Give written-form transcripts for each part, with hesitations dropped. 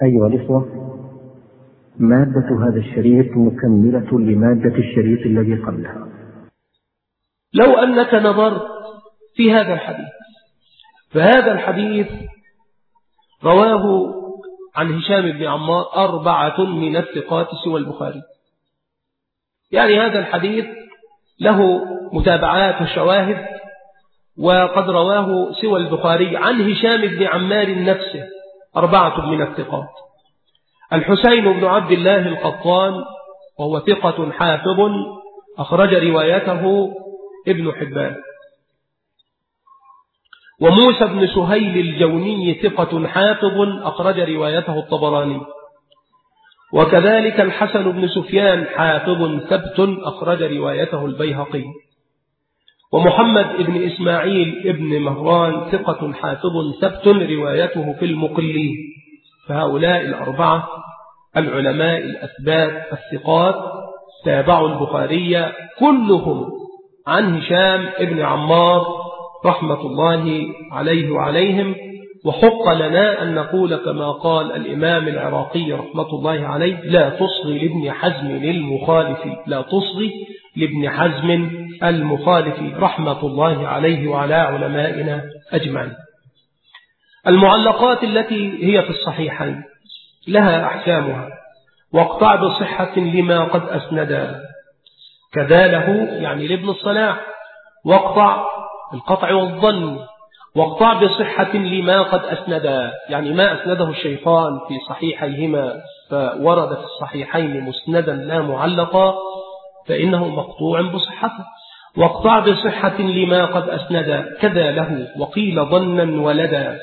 أيها الإخوة، مادة هذا الشريط مكملة لمادة الشريط الذي قبلها. لو أنك نظرت في هذا الحديث، فهذا الحديث رواه عن هشام بن عمار 4 من الثقات سوى البخاري. يعني هذا الحديث له متابعات وشواهد، وقد رواه سوى البخاري عن هشام بن عمار نفسه 4 من الثقات. الحسين بن عبد الله القطان وهو ثقة حافظ أخرج روايته ابن حبان. وموسى بن سهيل الجوني ثقة حافظ أخرج روايته الطبراني. وكذلك الحسن بن سفيان حافظ ثبت أخرج روايته البيهقي. ومحمد بن إسماعيل ابن مهران ثقة حافظ ثبت روايته في المقلي. فهؤلاء 4 العلماء الأثبات الثقات تابعوا البخاري كلهم عن هشام ابن عمار رحمة الله عليه وعليهم. وحق لنا أن نقول كما قال الإمام العراقي رحمة الله عليه: لا تصغي لابن حزم المخالف، لا تصغي لابن حزم المخالف رحمة الله عليه وعلى علمائنا أجمعين. المعلقات التي هي في الصحيحين لها أحكامها، واقطع بصحة لما قد أسندا، كذا له يعني لابن الصلاح، واقطع القطع والظن، واقطع بصحة لما قد أسندا، يعني ما أسنده الشيخان في صحيحيهما فورد في الصحيحين مسندا لا معلقا فإنه مقطوع بصحته. واقطع بصحة لما قد أسندا كذا له، وقيل ظنا ولدا.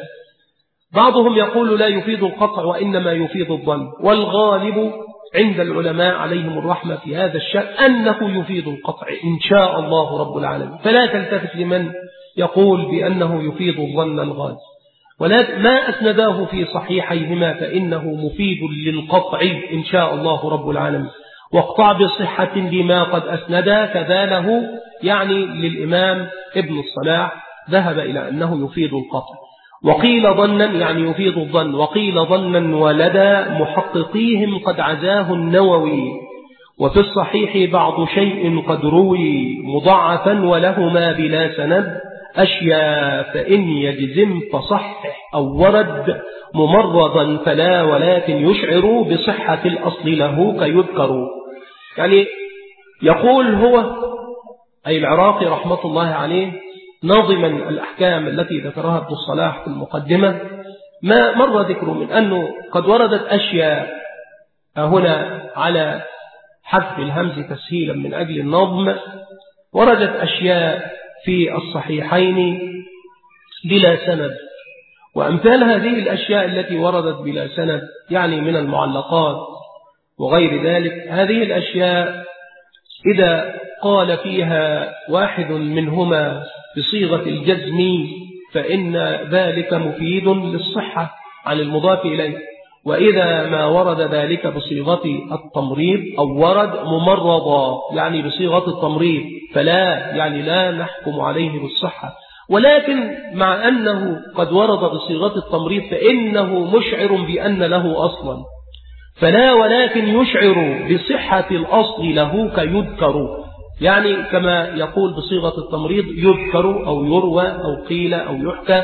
بعضهم يقول لا يفيد القطع وإنما يفيد الظن، والغالب عند العلماء عليهم الرحمة في هذا الشأن أنه يفيد القطع إن شاء الله رب العالمين، فلا تلتفت لمن يقول بأنه يفيد الظن الغالب. ولكن ما أسنداه في صحيحيهما فإنه مفيد للقطع إن شاء الله رب العالمين. واقطع بصحة لما قد أسندا كذا له، يعني للإمام ابن الصلاح ذهب إلى أنه يفيد القطع. وقيل ظنا يعني يفيد الظن، وقيل ظنا ولدى محققيهم قد عزاه النووي. وفي الصحيح بعض شيء قد روي مضاعفا ولهما بلا سند أشياء، فإن يجزم فصحح أو ورد ممرضا فلا، ولكن يشعر بصحة الأصل له كيذكر. يعني يقول هو أي العراقي رحمة الله عليه ناظما الأحكام التي ذكرها ابن الصلاح في المقدمة، ما مر ذكره من أنه قد وردت أشياء هنا على حذف الهمز تسهيلا من أجل النظم، وردت أشياء في الصحيحين بلا سند. وأمثال هذه الأشياء التي وردت بلا سند يعني من المعلقات وغير ذلك، هذه الأشياء إذا قال فيها واحد منهما بصيغة الجزم فإن ذلك مفيد للصحة عن المضاف إليه. وإذا ما ورد ذلك بصيغة التمريض أو ورد ممرضا يعني بصيغة التمريض فلا، يعني لا نحكم عليه بالصحة. ولكن مع أنه قد ورد بصيغة التمريض فإنه مشعر بأن له أصلا فلا، ولكن يشعر بصحة الأصل له كيذكر، يعني كما يقول بصيغة التمريض يذكر أو يروى أو قيل أو يحكى.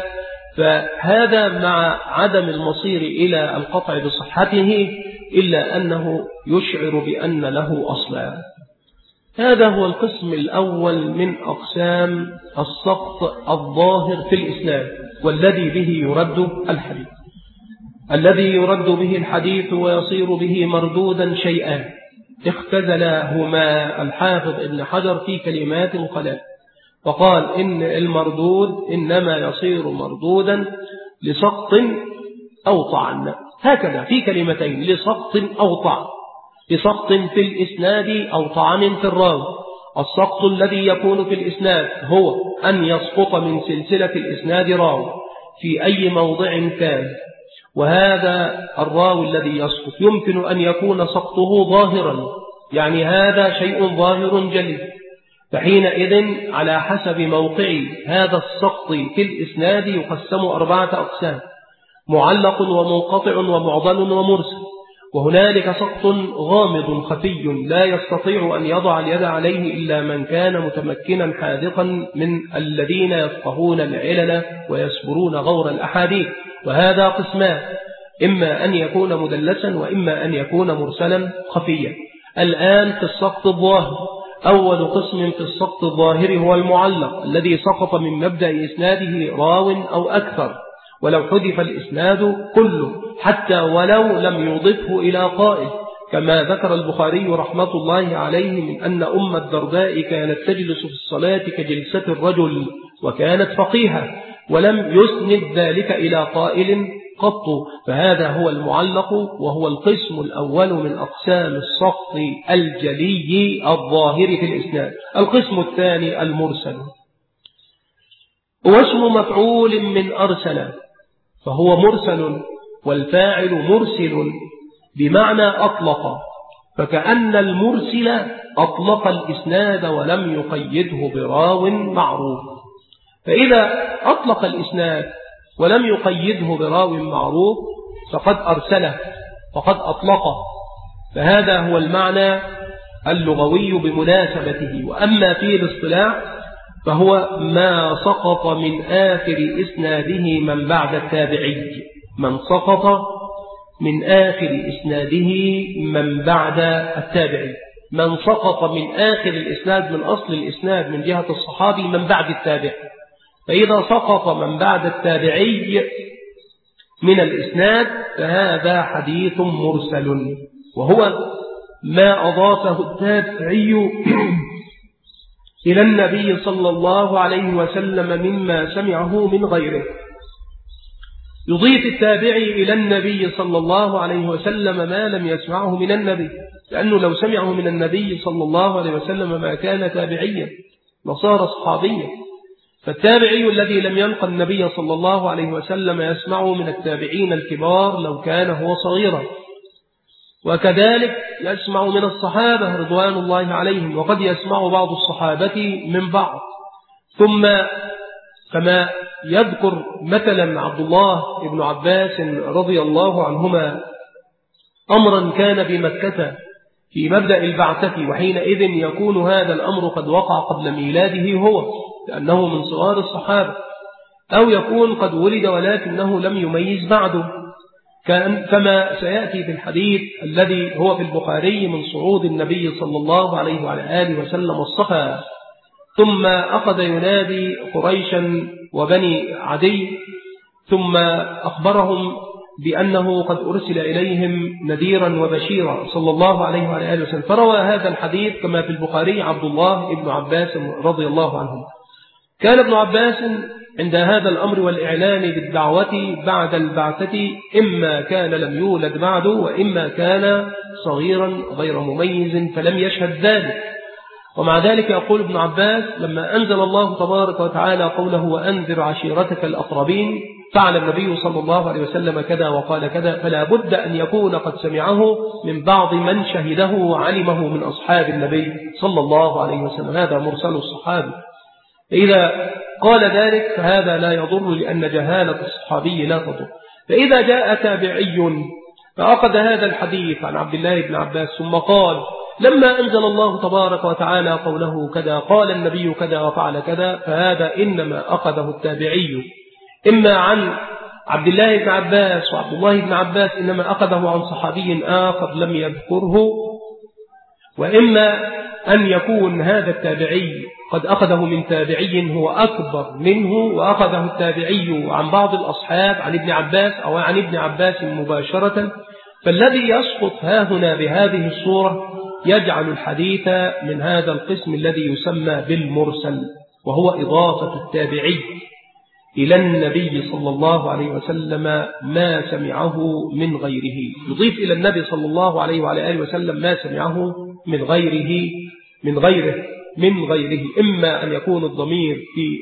فهذا مع عدم المصير إلى القطع بصحته إلا أنه يشعر بأن له أصلا. هذا هو القسم الأول من أقسام السقط الظاهر في الإسلام، والذي به يرد الحديث. الذي يرد به الحديث ويصير به مردودا شيئان اختزلهما الحافظ ابن حجر في كلمات قلال، فقال إن المردود إنما يصير مردودا لسقط أو طعن، هكذا في كلمتين: لسقط أو طعن، لسقط في الإسناد أو طعن في الراوي. السقط الذي يكون في الإسناد هو أن يسقط من سلسلة الإسناد راوي في أي موضع كان، وهذا الراوي الذي يسقط يمكن أن يكون سقطه ظاهرا، يعني هذا شيء ظاهر جلي، فحينئذ على حسب موقع هذا السقط في الإسناد يقسم 4 أقسام. معلق ومنقطع ومعضل ومرسل. وهنالك سقط غامض خفي لا يستطيع أن يضع اليد عليه إلا من كان متمكنا حاذقا من الذين يفقهون العلل ويسبرون غور الأحاديث. وهذا قسمان، إما أن يكون مدلسا وإما أن يكون مرسلا خفيا. الآن في السقط الظاهر، أول قسم في السقط الظاهر هو المعلق الذي سقط من مبدأ إسناده راو أو أكثر، ولو حذف الإسناد كله حتى ولو لم يضفه إلى قائل، كما ذكر البخاري رحمة الله عليه من أن أم الدرداء كانت تجلس في الصلاة كجلسة الرجل وكانت فقيهة، ولم يسند ذلك إلى قائل قط. فهذا هو المعلق، وهو القسم الأول من أقسام السقط الجلي الظاهر في الإسناد. القسم الثاني المرسل، واسم مفعول من أرسل، فهو مرسل والفاعل مرسل بمعنى أطلق، فكأن المرسل أطلق الإسناد ولم يقيده براو معروف. فإذا أطلق الإسناد ولم يقيده براو معروف فقد أرسله، فقد أطلقه. فهذا هو المعنى اللغوي بمناسبته. وأما في الاصطلاح فهو ما سقط من آخر إسناده من بعد التابعي، من سقط من آخر إسناده من بعد التابعي، من سقط من آخر الإسناد من أصل الإسناد من جهة الصحابي من بعد التابع. فإذا سقط من بعد التابعي من الإسناد فهذا حديث مرسل، وهو ما أضافه التابعي إلى النبي صلى الله عليه وسلم مما سمعه من غيره. يضيف التابعي إلى النبي صلى الله عليه وسلم ما لم يسمعه من النبي، لأنه لو سمعه من النبي صلى الله عليه وسلم ما كان تابعيا وصار صحابيا. فالتابعي الذي لم يلقى النبي صلى الله عليه وسلم يسمعه من التابعين الكبار لو كان هو صغيرا، وكذلك يسمع من الصحابة رضوان الله عليهم، وقد يسمع بعض الصحابة من بعض. ثم كما يذكر مثلا عبد الله بن عباس رضي الله عنهما أمرا كان بمكة في مبدأ البعثة، وحينئذ يكون هذا الأمر قد وقع قبل ميلاده هو لأنه من صغار الصحابة، أو يكون قد ولد ولكنه لم يميز بعده، كما سيأتي في الحديث الذي هو في البخاري من صعود النبي صلى الله عليه وعلى آله وسلم الصفا، ثم أخذ ينادي قريشا وبني عدي، ثم أخبرهم بأنه قد أرسل إليهم نذيرا وبشيرا صلى الله عليه وعلى آله وسلم. فروى هذا الحديث كما في البخاري عبد الله بن عباس رضي الله عنه. كان ابن عباس عند هذا الأمر والإعلان بالدعوة بعد البعثة إما كان لم يولد بعده، وإما كان صغيرا غير مميز فلم يشهد ذلك. ومع ذلك يقول ابن عباس لما أنزل الله تبارك وتعالى قوله وأنذر عشيرتك الأقربين فعل النبي صلى الله عليه وسلم كذا وقال كذا، فلا بد أن يكون قد سمعه من بعض من شهده وعلمه من أصحاب النبي صلى الله عليه وسلم. هذا مرسل الصحابي. إذا قال ذلك فهذا لا يضر، لأن جهالة الصحابي لا تضر. فإذا جاء تابعي فأخذ هذا الحديث عن عبد الله بن عباس ثم قال لما أنزل الله تبارك وتعالى قوله كذا قال النبي كذا وفعل كذا، فهذا إنما أخذه التابعي إما عن عبد الله بن عباس، وعبد الله بن عباس إنما أخذه عن صحابي آخر لم يذكره، وإما أن يكون هذا التابعي قد أخذه من تابعي هو أكبر منه، وأخذه التابعي عن بعض الأصحاب عن ابن عباس أو عن ابن عباس مباشرة. فالذي يسقط هنا بهذه الصورة يجعل الحديث من هذا القسم الذي يسمى بالمرسل، وهو إضافة التابعي إلى النبي صلى الله عليه وسلم ما سمعه من غيره. يضيف إلى النبي صلى الله عليه وعلى آله وسلم ما سمعه من غيره إما أن يكون الضمير في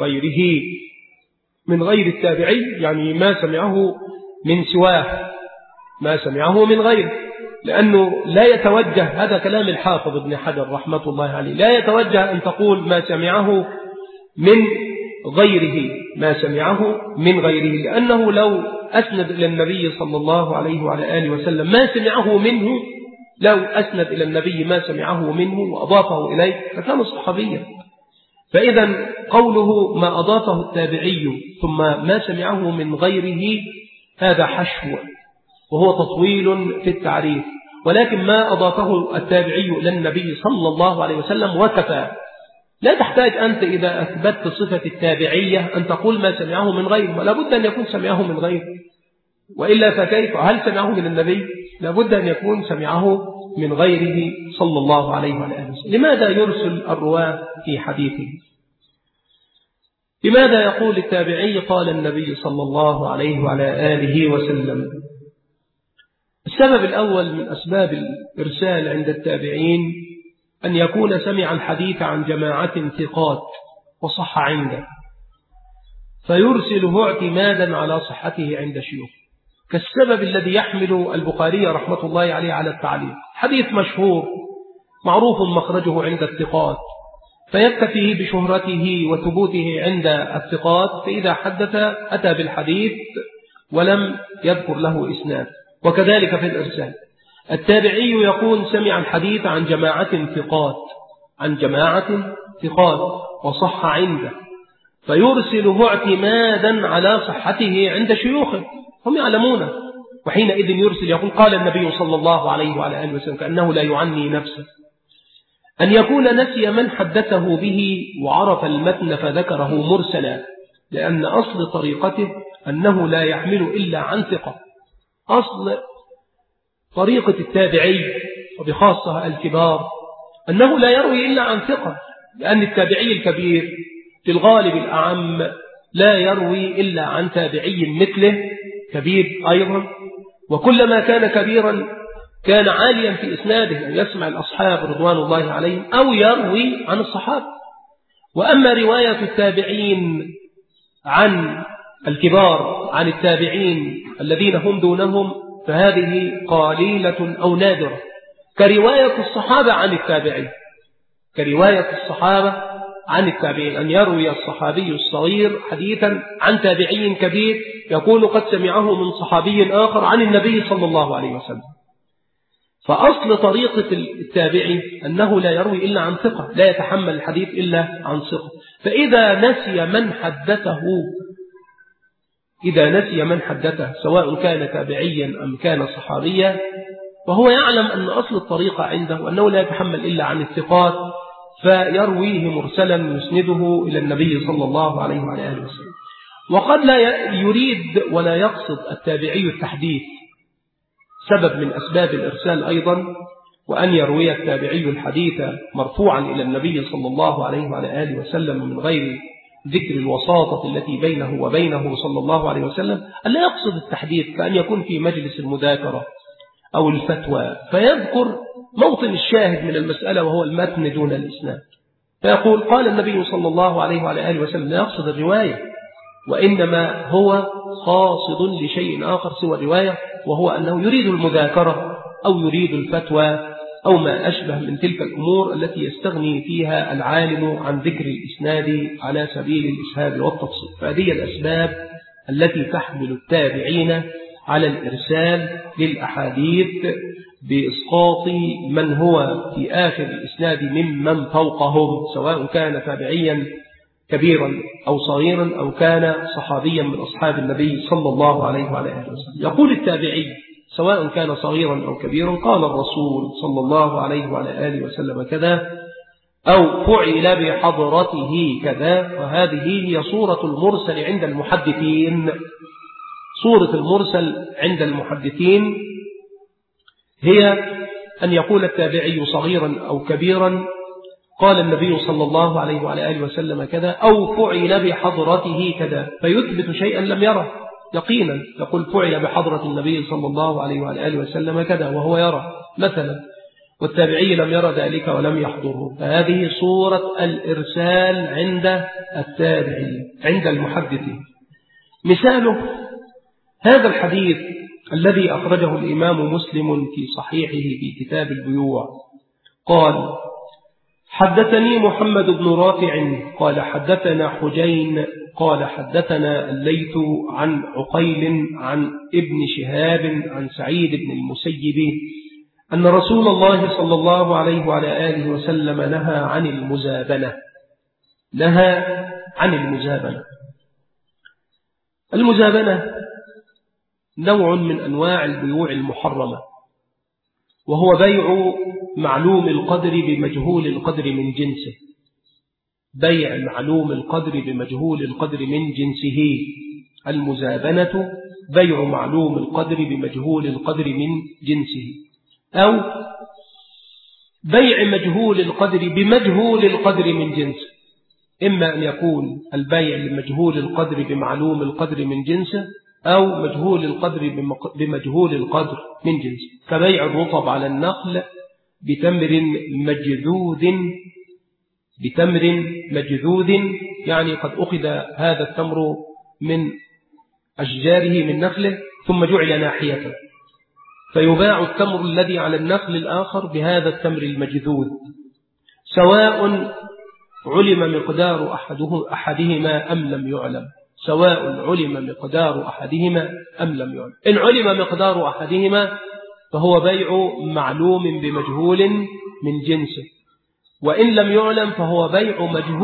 من غير التابعي، يعني ما سمعه من سواه، ما سمعه من غيره، لأنه لا يتوجه، هذا كلام الحافظ ابن حجر رحمة الله عليه، لا يتوجه أن تقول ما سمعه من غيره، ما سمعه من غيره، لأنه لو أسند إلى النبي صلى الله عليه وعلى آله وسلم ما سمعه منه، لو أسند إلى النبي ما سمعه منه وأضافه إليه فكان صحابيا. فإذا قوله ما أضافه التابعي ثم ما سمعه من غيره هذا حشو وهو تطويل في التعريف، ولكن ما أضافه التابعي إلى النبي صلى الله عليه وسلم وكفى. لا تحتاج أنت إذا أثبتت صفة التابعية أن تقول ما سمعه من غيره، ولا بد أن يكون سمعه من غيره، وإلا فكيف؟ هل سمعه من النبي؟ لا بد أن يكون سمعه من غيره صلى الله عليه وسلم. لماذا يرسل الرواة في حديثه؟ لماذا يقول التابعي قال النبي صلى الله عليه وعلى آله وسلم؟ السبب الأول من أسباب الإرسال عند التابعين أن يكون سمع الحديث عن جماعة ثقات وصح عنده، فيرسله اعتمادا على صحته عند شيوخ، كالسبب الذي يحمل البخاري رحمة الله عليه على التعليق. حديث مشهور معروف مخرجه عند الثقات، فيكتفي بشهرته وثبوته عند الثقات، فإذا حدث أتى بالحديث ولم يذكر له إسناد. وكذلك في الإرسال، التابعي يكون سمع الحديث عن جماعة ثقات وصح عنده، فيرسله اعتمادا على صحته عند شيوخه، هم يعلمونه، وحينئذ يرسل يقول قال النبي صلى الله عليه وعلى آله وسلم، كأنه لا يعني نفسه. أن يكون نسي من حدثه به وعرف المتن فذكره مرسلا، لأن أصل طريقته أنه لا يحمل إلا عن ثقة. أصل طريقة التابعي وبخاصة الكبار أنه لا يروي إلا عن ثقة، لأن التابعي الكبير في الغالب الأعم لا يروي إلا عن تابعي مثله كبير أيضا، وكلما كان كبيرا كان عاليا في إسناده، أن يسمع الأصحاب رضوان الله عليهم أو يروي عن الصحابة. وأما رواية التابعين عن الكبار عن التابعين الذين هم دونهم فهذه قليلة أو نادرة، كرواية الصحابة عن التابعين، أن يروي الصحابي الصغير حديثا عن تابعي كبير يكون قد سمعه من صحابي آخر عن النبي صلى الله عليه وسلم. فأصل طريقة التابعي أنه لا يروي إلا عن ثقة، لا يتحمل الحديث إلا عن ثقة. فإذا نسي من حدثه سواء كان تابعيا أم كان صحابيا، وهو يعلم أن أصل الطريقة عنده أنه لا يتحمل إلا عن الثقات، فيرويه مرسلا يسنده إلى النبي صلى الله عليه وعلى آله وسلم. وقد لا يريد ولا يقصد التابعي التحديث، سبب من أسباب الإرسال أيضا، وأن يروي التابعي الحديث مرفوعا إلى النبي صلى الله عليه وعلى آله وسلم من غير ذكر الوساطة التي بينه وبينه صلى الله عليه وسلم، ألا يقصد التحديث، كأن يكون في مجلس المذاكرة أو الفتوى فيذكر موطن الشاهد من المسألة وهو المتن دون الإسناد، فيقول قال النبي صلى الله عليه وعلى آله وسلم، لا يقصد الرواية، وإنما هو قاصد لشيء آخر سوى الرواية، وهو أنه يريد المذاكرة أو يريد الفتوى أو ما أشبه من تلك الأمور التي يستغني فيها العالم عن ذكر الإسناد على سبيل الإسهاب والتفصيل. فهذه الأسباب التي تحمل التابعين على الإرسال للأحاديث بإسقاط من هو في آخر الإسناد ممن فوقهم، سواء كان تابعيا كبيرا أو صغيرا أو كان صحابيا من أصحاب النبي صلى الله عليه وعلى آله وسلم. يقول التابعي سواء كان صغيرا أو كبيرا قال الرسول صلى الله عليه وعلى آله وسلم كذا، أو فعل بحضرته كذا. وهذه هي صورة المرسل عند المحدثين. صورة المرسل عند المحدثين هي أن يقول التابعي صغيرا أو كبيرا قال النبي صلى الله عليه وعلى آله وسلم كذا، أو فعل بحضرته كذا، فيثبت شيئا لم يره يقينا، يقول فعل بحضرة النبي صلى الله عليه وعلى آله وسلم كذا وهو يرى مثلا، والتابعي لم يرى ذلك ولم يحضره. فهذه صورة الإرسال عند التابعي عند المحدثين. مثاله هذا الحديث الذي أخرجه الإمام مسلم في صحيحه في كتاب البيوع، قال حدثني محمد بن رافع قال حدثنا حجين قال حدثنا الليث عن عقيل عن ابن شهاب عن سعيد بن المسيب أن رسول الله صلى الله عليه وعلى آله وسلم نهى عن المزابنة. المزابنة نوع من أنواع البيوع المحرمة، وهو بيع معلوم القدر بمجهول القدر من جنسه. بيع معلوم القدر بمجهول القدر من جنسه. المزابنة بيع معلوم القدر بمجهول القدر من جنسه، أو بيع مجهول القدر بمجهول القدر من جنسه. إما أن يكون البيع لمجهول القدر بمعلوم القدر من جنسه، أو مجهول القدر بمجهول القدر من جنسه، كبيع الرطب على النخل بتمر مجذوذ، يعني قد أخذ هذا التمر من أشجاره من نخله ثم جعل ناحية، فيباع التمر الذي على النخل الآخر بهذا التمر المجذوذ، سواء علم مقدار أحدهما أم لم يعلم. إن علم مقدار أحدهما فهو بيع معلوم بمجهول من جنسه، وإن لم يعلم فهو بيع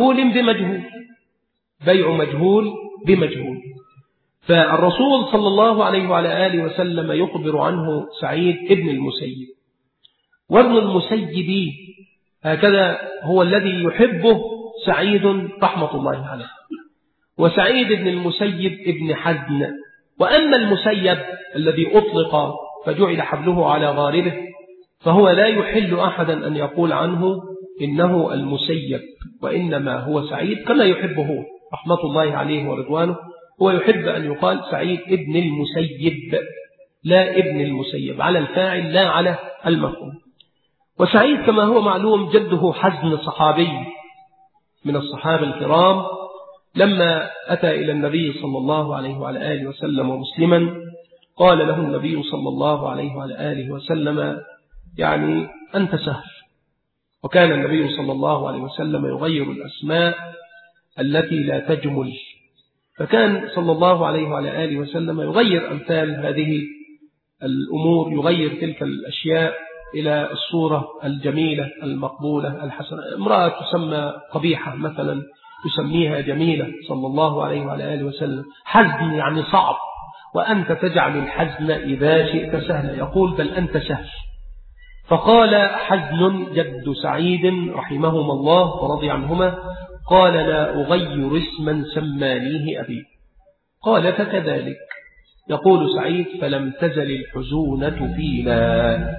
مجهول بمجهول. فالرسول صلى الله عليه وعلى آله وسلم يخبر عنه سعيد ابن المسيب، وابن المسيب هكذا هو الذي يحبه سعيد رحمة الله عليه. وسعيد ابن المسيب ابن حزن. وأما المسيب الذي أطلق فجعل حبله على غاربه فهو لا يحل أحدا أن يقول عنه إنه المسيب، وإنما هو سعيد كما يحبه رحمة الله عليه ورضوانه. هو يحب أن يقال سعيد ابن المسيب لا ابن المسيب، على الفاعل لا على المفعول. وسعيد كما هو معلوم جده حزن صحابي من الصحابة الكرام، لما أتى إلى النبي صلى الله عليه وعلى آله وسلم مسلما قال له النبي صلى الله عليه وعلى آله وسلم يعني أنت سهل. وكان النبي صلى الله عليه وسلم يغير الأسماء التي لا تجمل، فكان صلى الله عليه وعلى آله وسلم يغير أمثال هذه الأمور، يغير تلك الأشياء إلى الصورة الجميلة المقبولة الحسنة. امرأة تسمى قبيحة مثلا يسميها جميلة صلى الله عليه وعلى آله وسلم. حزن يعني صعب، وأنت تجعل الحزن إذا شئت سهلا، يقول بل أنت سهل. فقال حزن جد سعيد رحمهما الله ورضي عنهما قال لا أغير اسما سمانيه أبي. قال فكذلك. يقول سعيد فلم تزل الحزونة فينا،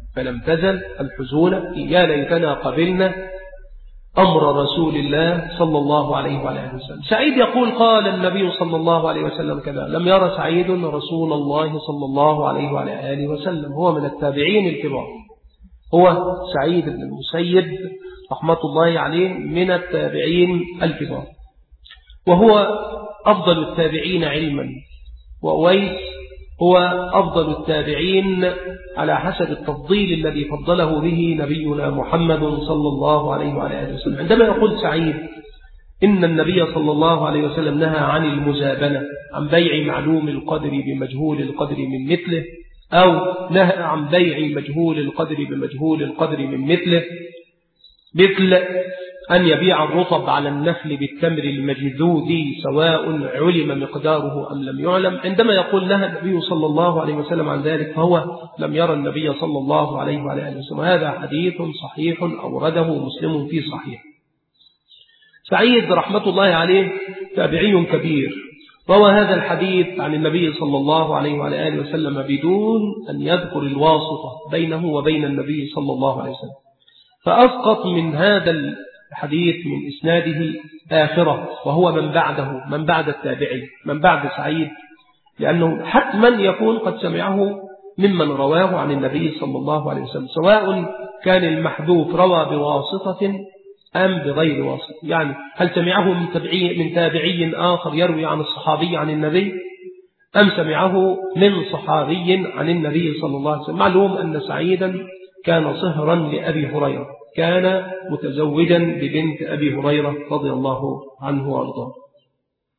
يا ليتنا قبلنا أمر رسول الله صلى الله عليه وآله وسلم. سعيد يقول قال النبي صلى الله عليه وسلم كذا. لم يرى سعيد رسول الله صلى الله عليه وآله وسلم. هو من التابعين الكبار، هو سعيد بن المسيب رحمة الله عليه من التابعين الكبار، وهو أفضل التابعين علما، وأويس هو أفضل التابعين على حسب التفضيل الذي فضله به نبينا محمد صلى الله عليه وآله وسلم. عندما يقول سعيد إن النبي صلى الله عليه وسلم نهى عن المزابنة، عن بيع معلوم القدر بمجهول القدر من مثله، أو نهى عن بيع مجهول القدر بمجهول القدر من مثله، مثل أن يبيع الرطب على النخل بالتمر المجذوذ سواء علم مقداره أم لم يعلم. عندما يقول نهى النبي صلى الله عليه وسلم عن ذلك فهو لم يرى النبي صلى الله عليه وآله وسلم. هذا حديث صحيح أورده مسلم في صحيح. سعيد رحمة الله عليه تابعي كبير، روى هذا الحديث عن النبي صلى الله عليه وآله وسلم بدون أن يذكر الواسطة بينه وبين النبي صلى الله عليه وسلم، فأسقط من هذا الحديث من إسناده آخرة، وهو من بعد التابعي، من بعد سعيد، لأنه حتما يكون قد سمعه ممن رواه عن النبي صلى الله عليه وسلم، سواء كان المحذوف روى بواسطة أم بغير واسطة. يعني هل سمعه من تابعي آخر يروي عن الصحابي عن النبي، أم سمعه من صحابي عن النبي صلى الله عليه وسلم. معلوم أن سعيدا كان صهرا لأبي هريرة، كان متزوجا ببنت أبي هريرة رضي الله عنه وارضاه.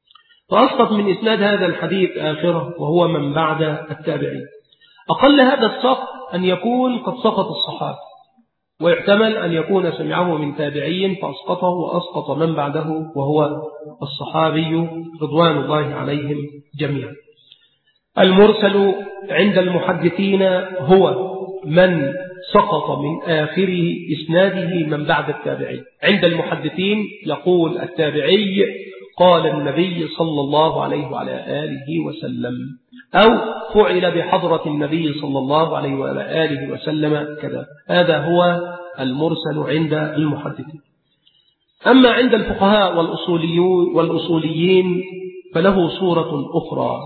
فأسقط من إسناد هذا الحديث آخره وهو من بعد التابعين. أقل هذا السقط أن يكون قد سقط الصحابة، ويحتمل أن يكون سمعه من تابعي فأسقطه وأسقط من بعده وهو الصحابي رضوان الله عليهم جميعا. المرسل عند المحدثين هو من سقط من آخره إسناده من بعد التابعي. عند المحدثين يقول التابعي قال النبي صلى الله عليه وعلى آله وسلم، أو فعل بحضرة النبي صلى الله عليه وعلى آله وسلم كذا. هذا هو المرسل عند المحدثين. أما عند الفقهاء والأصوليين فله صورة أخرى.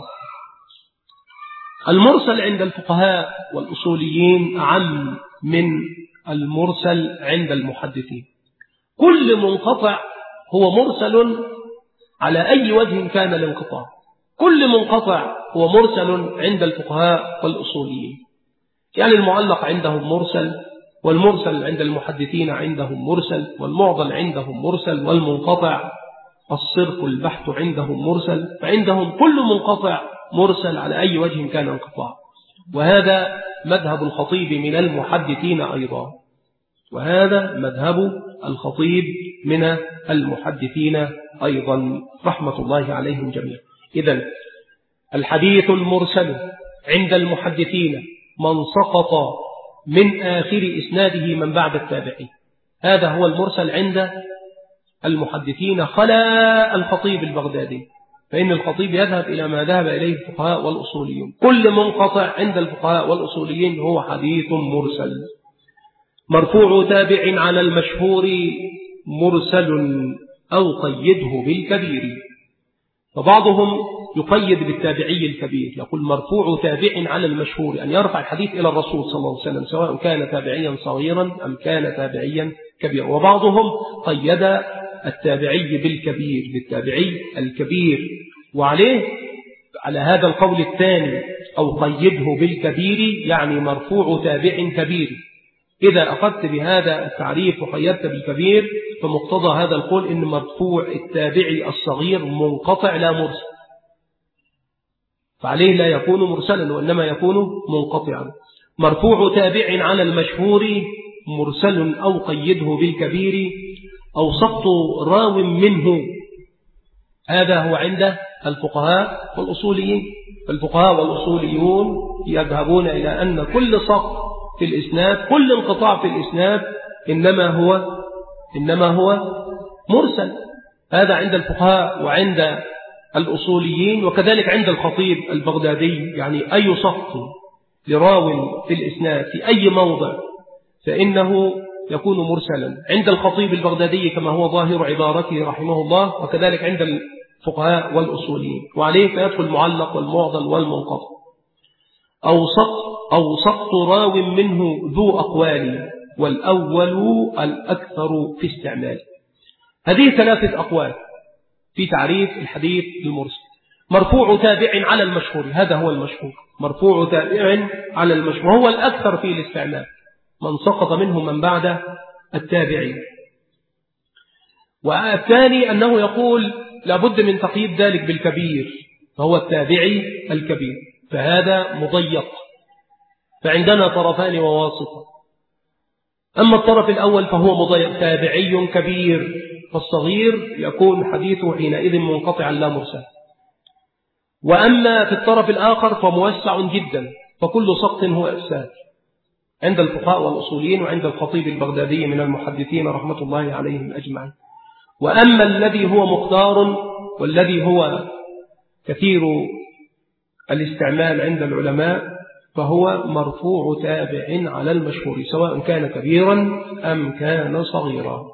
المرسل عند الفقهاء والأصوليين أعم من المرسل عند المحدثين. كل منقطع هو مرسل على أي وجه كان الانقطاع. كل منقطع هو مرسل عند الفقهاء والأصوليين. يعني المعلق عندهم مرسل، والمرسل عند المحدثين عندهم مرسل، والمعضل عندهم مرسل، والمنقطع الصرف البحث عندهم مرسل. فعندهم كل منقطع مرسل على أي وجه كان انقطاع. وهذا مذهب الخطيب من المحدثين أيضا، وهذا مذهب الخطيب من المحدثين أيضا رحمة الله عليهم جميعا. إذن الحديث المرسل عند المحدثين من سقط من آخر إسناده من بعد التابعين، هذا هو المرسل عند المحدثين خلا الخطيب البغدادي، فإن الخطيب يذهب إلى ما ذهب إليه الفقهاء والأصوليون. كل منقطع عند الفقهاء والأصوليين هو حديث مرسل. مرفوع تابع على المشهور مرسل أو قيده بالكبير. فبعضهم يقيد بالتابعي الكبير، يقول مرفوع تابع على المشهور، أن يرفع الحديث إلى الرسول صلى الله عليه وسلم سواء كان تابعيا صغيرا أم كان تابعيا كبيرا. وبعضهم قيد التابعي بالكبير بالتابعي الكبير، وعليه على هذا القول الثاني أو قيده بالكبير يعني مرفوع تابع كبير. إذا أخذت بهذا التعريف وقيدت بالكبير فمقتضى هذا القول إن مرفوع التابعي الصغير منقطع لا مرسل، فعليه لا يكون مرسلا وإنما يكون منقطعا. مرفوع تابع على المشهور مرسل أو قيده بالكبير أو سقط راو منه. هذا هو عند الفقهاء والأصوليين. فالفقهاء والأصوليون يذهبون إلى أن كل سقط في الإسناد، كل انقطاع في الإسناد إنما هو مرسل. هذا عند الفقهاء وعند الأصوليين، وكذلك عند الخطيب البغدادي. يعني أي سقط لراو في الإسناد في أي موضع فإنه يكون مرسلا عند الخطيب البغدادي كما هو ظاهر عبارته رحمه الله، وكذلك عند الفقهاء والأصوليين. وعليه فيدخل المعلق والمعضل والمنقطع. أو سقط راو منه ذو أقوال، والأول الأكثر في استعمال. هذه 3 أقوال في تعريف الحديث المرسل. مرفوع تابع على المشهور، هذا هو المشهور، مرفوع تابع على المشهور وهو الأكثر في الاستعمال، من سقط منه من بعد التابعين. والثاني أنه يقول لابد من تقييد ذلك بالكبير، فهو التابعي الكبير، فهذا مضيق، فعندنا طرفان وواسطة. أما الطرف الأول فهو مضيق تابعي كبير، فالصغير يكون حديثه حينئذ منقطعا لا مرسل. وأما في الطرف الآخر فموسع جدا، فكل سقط هو إرسال عند الفقهاء والأصوليين وعند الخطيب البغدادي من المحدثين رحمة الله عليهم أجمعين. وأما الذي هو مختار والذي هو كثير الاستعمال عند العلماء فهو مرفوع تابع على المشهور سواء كان كبيرا أم كان صغيرا.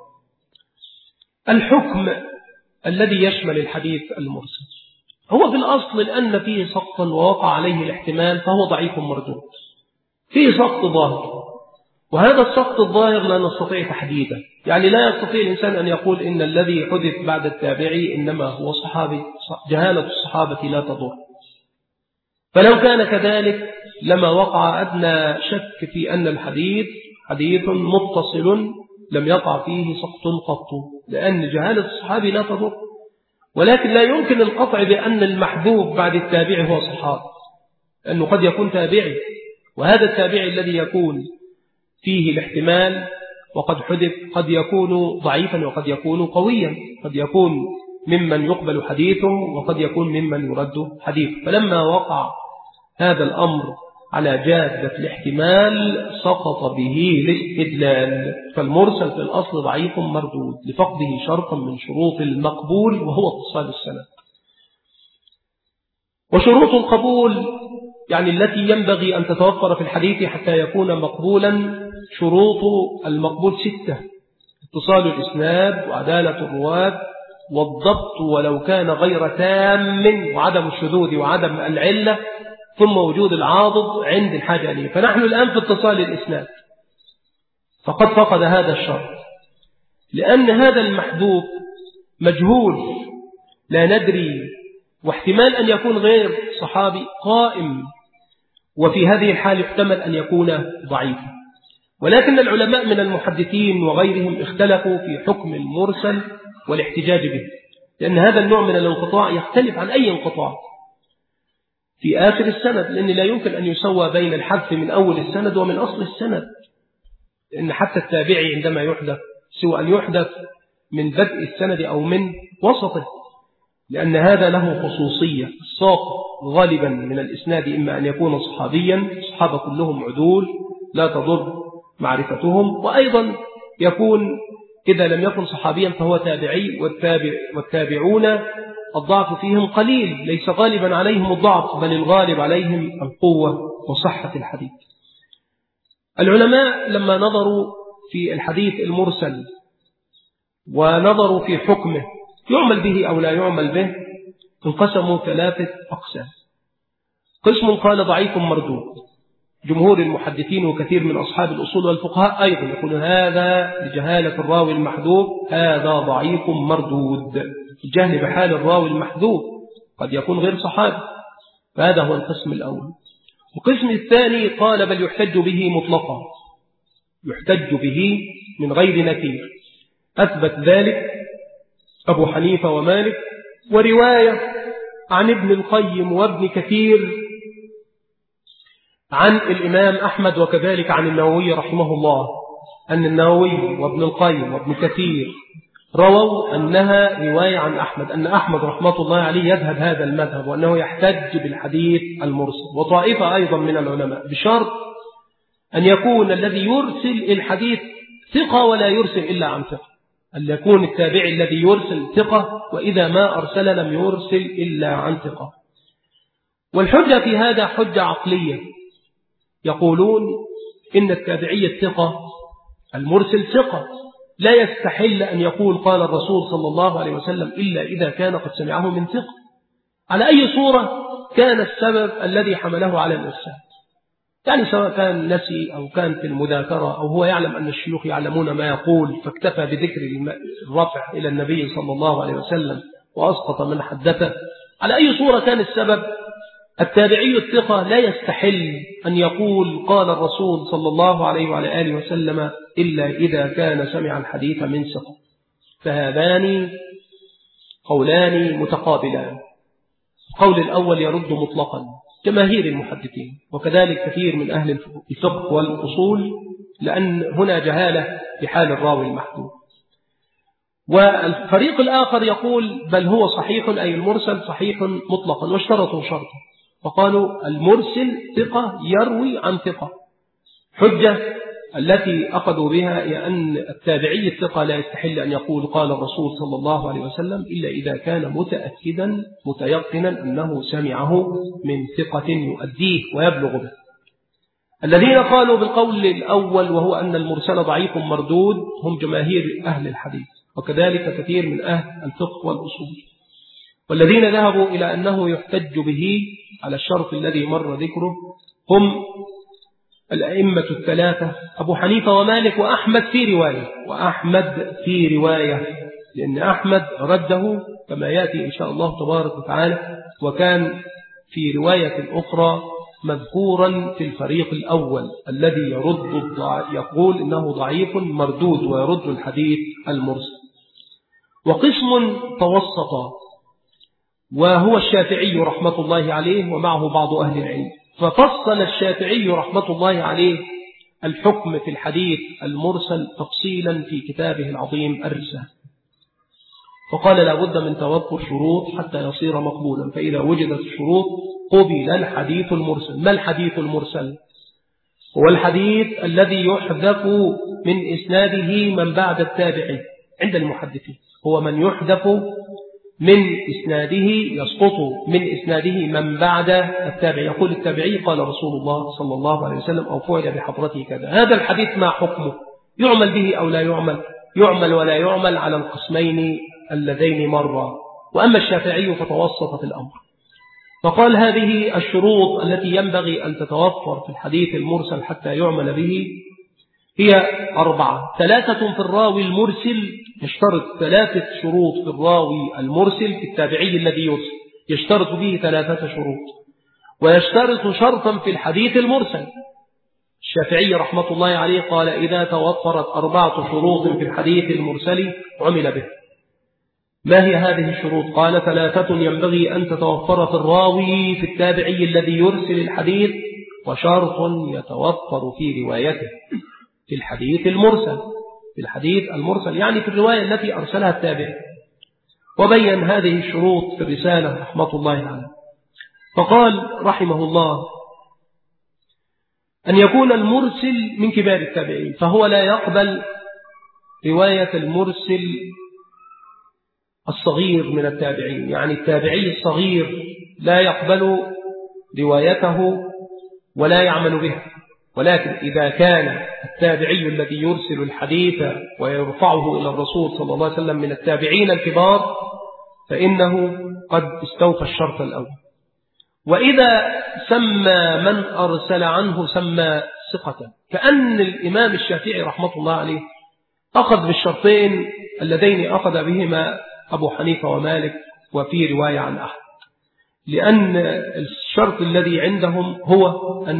الحكم الذي يشمل الحديث المرسل هو في الأصل لأن فيه سقطا ووقع عليه الاحتمال فهو ضعيف مردود، فيه سقط ظاهر، وهذا السقط الظاهر لا نستطيع تحديده. يعني لا يستطيع الإنسان أن يقول إن الذي حدث بعد التابعي إنما هو صحابي، جهالة الصحابة لا تضر. فلو كان كذلك لما وقع أدنى شك في أن الحديث حديث متصل لم يقع فيه سقط قط، لأن جهالة الصحابي لا تضر. ولكن لا يمكن القطع بأن المحذوف بعد التابعي هو صحابي، لأنه قد يكون تابعي، وهذا التابعي الذي يكون فيه الاحتمال وقد حدث قد يكون ضعيفا وقد يكون قويا، قد يكون ممن يقبل حديثه وقد يكون ممن يرد حديثه. فلما وقع هذا الأمر على جادة الاحتمال سقط به الاستدلال، فالمرسل في الأصل ضعيف مردود لفقده شرطا من شروط المقبول وهو اتصال السند. وشروط القبول يعني التي ينبغي أن تتوفر في الحديث حتى يكون مقبولا، شروط المقبول 6: اتصال الإسناد وعدالة الرواة والضبط ولو كان غير تام وعدم الشذوذ وعدم العلة ثم وجود العاضد عند الحاجة إليه. فنحن الآن في اتصال الإسناد فقد فقد هذا الشرط، لأن هذا المحذوف مجهول لا ندري، واحتمال أن يكون غير صحابي قائم، وفي هذه الحال يحتمل أن يكون ضعيفا. ولكن العلماء من المحدثين وغيرهم اختلفوا في حكم المرسل والاحتجاج به، لأن هذا النوع من الانقطاع يختلف عن أي انقطاع في آخر السند، لأن لا يمكن أن يسوى بين الحذف من أول السند ومن أصل السند، لأن حتى التابعي عندما يحدث سوى أن يحدث من بدء السند أو من وسطه، لأن هذا له خصوصية. الساقط غالبا من الإسناد إما أن يكون صحابيا، الصحابة كلهم عدول لا تضر معرفتهم، وأيضا يكون إذا لم يكن صحابيا فهو تابعي، والتابعون الضعف فيهم قليل، ليس غالبا عليهم الضعف بل الغالب عليهم القوة وصحة الحديث. العلماء لما نظروا في الحديث المرسل ونظروا في حكمه يعمل به أو لا يعمل به انقسموا 3 أقسام. قسم قال ضعيف مردود، جمهور المحدثين وكثير من أصحاب الأصول والفقهاء أيضا يقولون هذا لجهالة الراوي المحذوف، هذا ضعيف مردود، الجهل بحال الراوي المحذوف قد يكون غير صحابي، فهذا هو القسم الأول. القسم الثاني قال بل يحتج به مطلقا، يحتج به من غير نكير، أثبت ذلك أبو حنيفة ومالك، ورواية عن ابن القيم وابن كثير عن الإمام أحمد وكذلك عن النووي رحمه الله، أن النووي وابن القيم وابن كثير رووا أنها رواية عن أحمد، أن أحمد رحمة الله عليه يذهب هذا المذهب وأنه يحتج بالحديث المرسل. وطائفة أيضا من العلماء بشرط أن يكون الذي يرسل الحديث ثقة ولا يرسل إلا عن ثقة، أن يكون التابعي الذي يرسل ثقة، وإذا ما أرسل لم يرسل إلا عن ثقة. والحجة في هذا حجة عقلية، يقولون إن التابعي الثقة المرسل ثقة لا يستحل أن يقول قال الرسول صلى الله عليه وسلم إلا إذا كان قد سمعه من ثقة، على أي صورة كان السبب الذي حمله على الإرسال، يعني سواء كان نسي أو كان في المذاكرة أو هو يعلم أن الشيوخ يعلمون ما يقول فاكتفى بذكر الرفع إلى النبي صلى الله عليه وسلم وأسقط من حدثه، على أي صورة كان السبب، التابعي الثقة لا يستحل أن يقول قال الرسول صلى الله عليه وعلى آله وسلم إلا إذا كان سمع الحديث من ثقة. فهذان قولان متقابلان، القول الأول يرد مطلقا جماهير المحدثين وكذلك كثير من أهل الفقه والأصول، لأن هنا جهالة بحال الراوي المحذوف. والفريق الآخر يقول بل هو صحيح، أي المرسل صحيح مطلقا، واشترطوا شرطا فقالوا المرسل ثقة يروي عن ثقة. حجة التي أخذوا بها هي أن التابعي الثقة لا يستحل أن يقول قال الرسول صلى الله عليه وسلم إلا إذا كان متأكدا متيقنا أنه سمعه من ثقة يؤديه ويبلغ به. الذين قالوا بالقول الأول وهو أن المرسل ضعيف مردود هم جماهير أهل الحديث وكذلك كثير من أهل الفقه والأصول. والذين ذهبوا إلى أنه يحتج به على الشرط الذي مر ذكره هم الأئمة الثلاثة أبو حنيفة ومالك وأحمد في رواية، لأن أحمد رده كما يأتي إن شاء الله تبارك وتعالى، وكان في رواية أخرى مذكورا في الفريق الأول الذي يقول إنه ضعيف مردود ويرد الحديث المرسل. وقسم توسط وهو الشافعي رحمة الله عليه ومعه بعض أهل العلم. ففصل الشافعي رحمة الله عليه الحكم في الحديث المرسل تفصيلا في كتابه العظيم الرسالة، فقال لا بد من توفر شروط حتى يصير مقبولا، فإذا وجدت الشروط قبل الحديث المرسل. ما الحديث المرسل؟ هو الحديث الذي يحذف من إسناده من بعد التابعي عند المحدثين، هو من يحذف من إسناده، يسقط من إسناده من بعد التابعي. يقول التابعي قال رسول الله صلى الله عليه وسلم أو فعل بحضرته كذا. هذا الحديث ما حكمه؟ يعمل به أو لا يعمل؟ يعمل ولا يعمل على القسمين اللذين مرة. وأما الشافعي فتوسط في الأمر، فقال هذه الشروط التي ينبغي أن تتوفر في الحديث المرسل حتى يعمل به هي 4. 3 في الراوي المرسل، يشترط 3 شروط في الراوي المرسل في التابعي الذي يرسل، يشترط به 3 شروط. ويشترط شرطا في الحديث المرسل. الشافعي رحمة الله عليه قال إذا توفرت 4 شروط في الحديث المرسل عمل به. ما هي هذه الشروط؟ قال 3 ينبغي أن تتوفر في الراوي في التابعي الذي يرسل الحديث، وشرط يتوفر في روايته في الحديث المرسل. في الحديث المرسل يعني في الرواية التي أرسلها التابعي. وبين هذه الشروط في الرسالة رحمة الله عليه. فقال رحمه الله أن يكون المرسل من كبار التابعين، فهو لا يقبل رواية المرسل الصغير من التابعين، يعني التابعي الصغير لا يقبل روايته ولا يعمل بها. ولكن إذا كان التابعي الذي يرسل الحديث ويرفعه إلى الرسول صلى الله عليه وسلم من التابعين الكبار فإنه قد استوفى الشرط الأول. وإذا سمى من أرسل عنه سمى ثقة، كأن الإمام الشافعي رحمة الله عليه أخذ بالشرطين اللذين أخذ بهما أبو حنيفة ومالك وفي رواية عن أحمد، لأن الشرط الذي عندهم هو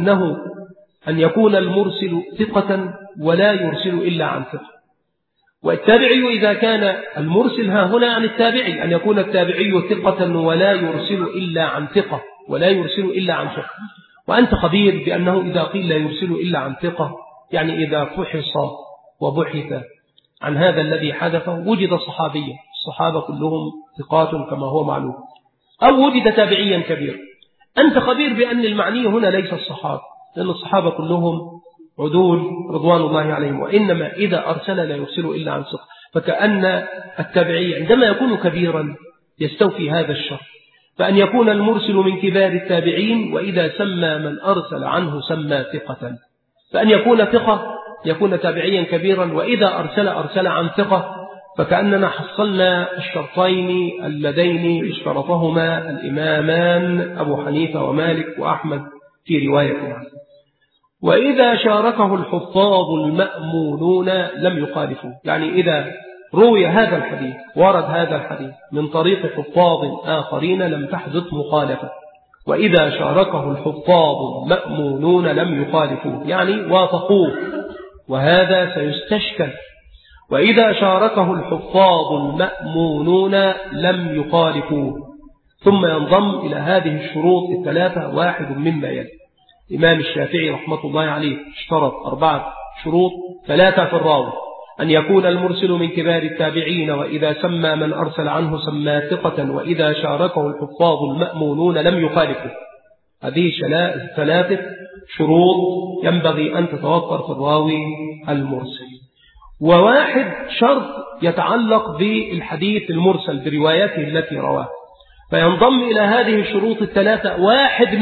أن يكون المرسل ثقة ولا يرسل إلا عن ثقة. والتابعي إذا كان المرسل ها هنا عن التابعي أن يكون التابعي ثقة ولا يرسل إلا عن ثقة، ولا يرسل إلا عن ثقة. وأنت خبير بأنه إذا قيل لا يرسل إلا عن ثقة يعني إذا فحص وبحث عن هذا الذي حدث وجد صحابيا، الصحابة كلهم ثقات كما هو معلوم، أو وجد تابعيا كبير. أنت خبير بأن المعني هنا ليس الصحابة، لأن الصحابة كلهم عدول رضوان الله عليهم، وإنما إذا أرسل لا يرسل إلا عن ثقة. فكأن التابعي عندما يكون كبيرا يستوفي هذا الشرط، فأن يكون المرسل من كبار التابعين، وإذا سمى من أرسل عنه سمى ثقة. فأن يكون ثقة يكون تابعيا كبيرا، وإذا أرسل عن ثقة، فكأننا حصلنا الشرطين اللذين اشترطهما الإمامان أبو حنيفة ومالك وأحمد في رواية عنه. وإذا شاركه الحفاظ المأمونون لم يخالفوا، يعني إذا روي هذا الحديث ورد هذا الحديث من طريق حفاظ آخرين لم تحدث مخالفة. وإذا شاركه الحفاظ المأمونون لم يخالفوا يعني وافقوه، وهذا سيستشكل. وإذا شاركه الحفاظ المأمونون لم يخالفوا. ثم ينضم إلى هذه الشروط الثلاثة واحد مما يلي. الإمام الشافعي رحمة الله عليه اشترط 4 شروط، 3 في الراوي: أن يكون المرسل من كبار التابعين، وإذا سمى من أرسل عنه سمى ثقة، وإذا شاركه الحفاظ المأمونون لم يخالفوا. هذه 3 شروط ينبغي أن تتوفر في الراوي المرسل. وواحد شرط يتعلق بالحديث المرسل بروايته التي رواه، فينضم إلى هذه الشروط ال3 واحد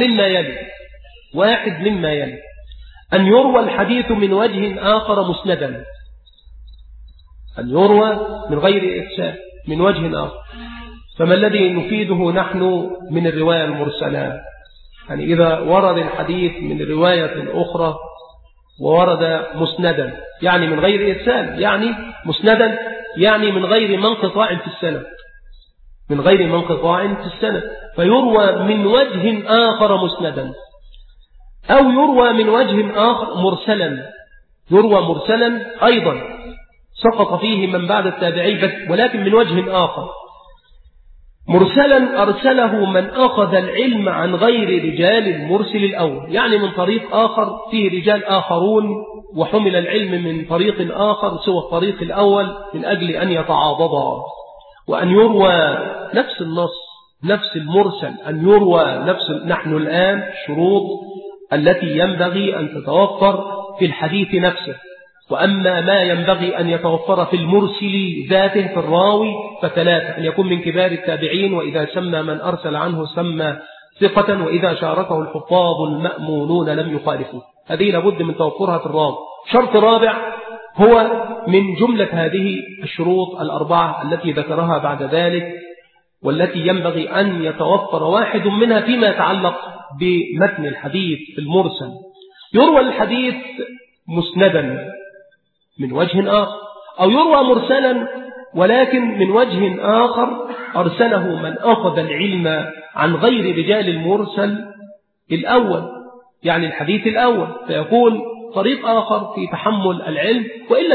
مما يلي: أن يروى الحديث من وجه آخر مسندا، أن يروى من غير إرسال من وجه آخر. فما الذي نفيده نحن من الرواية المرسلة؟ يعني إذا ورد الحديث من رواية أخرى وورد مسندا يعني من غير إرسال، يعني مسندا يعني من غير منقطاع في السند، من غير منقطاع في السند، فيروى من وجه آخر مسندا، أو يروى من وجه آخر مرسلا، يروى مرسلا أيضا سقط فيه من بعد التابعي ولكن من وجه آخر. مرسلا أرسله من أخذ العلم عن غير رجال المرسل الأول، يعني من طريق آخر فيه رجال آخرون وحمل العلم من طريق آخر سوى الطريق الأول من أجل أن يتعاضدا، وأن يروى نفس النص نفس المرسل، أن يروى نحن الآن الشروط التي ينبغي أن تتوفر في الحديث نفسه، وأما ما ينبغي أن يتوفر في المرسل ذاته في الراوي فثلاثة: أن يكون من كبار التابعين، وإذا سمى من أرسل عنه سمى ثقة، وإذا شاركه الحفاظ المأمونون لم يخالفوه. هذه لابد من توفرها في الراوي. شرط رابع هو من جملة هذه الشروط الأربعة التي ذكرها بعد ذلك، والتي ينبغي أن يتوفر واحد منها فيما يتعلق بمتن الحديث في المرسل: يروى الحديث مسندا من وجه آخر، أو يروى مرسلا ولكن من وجه آخر أرسله من أخذ العلم عن غير رجال المرسل الأول، يعني الحديث الأول، فيكون طريق آخر في تحمل العلم، وإلا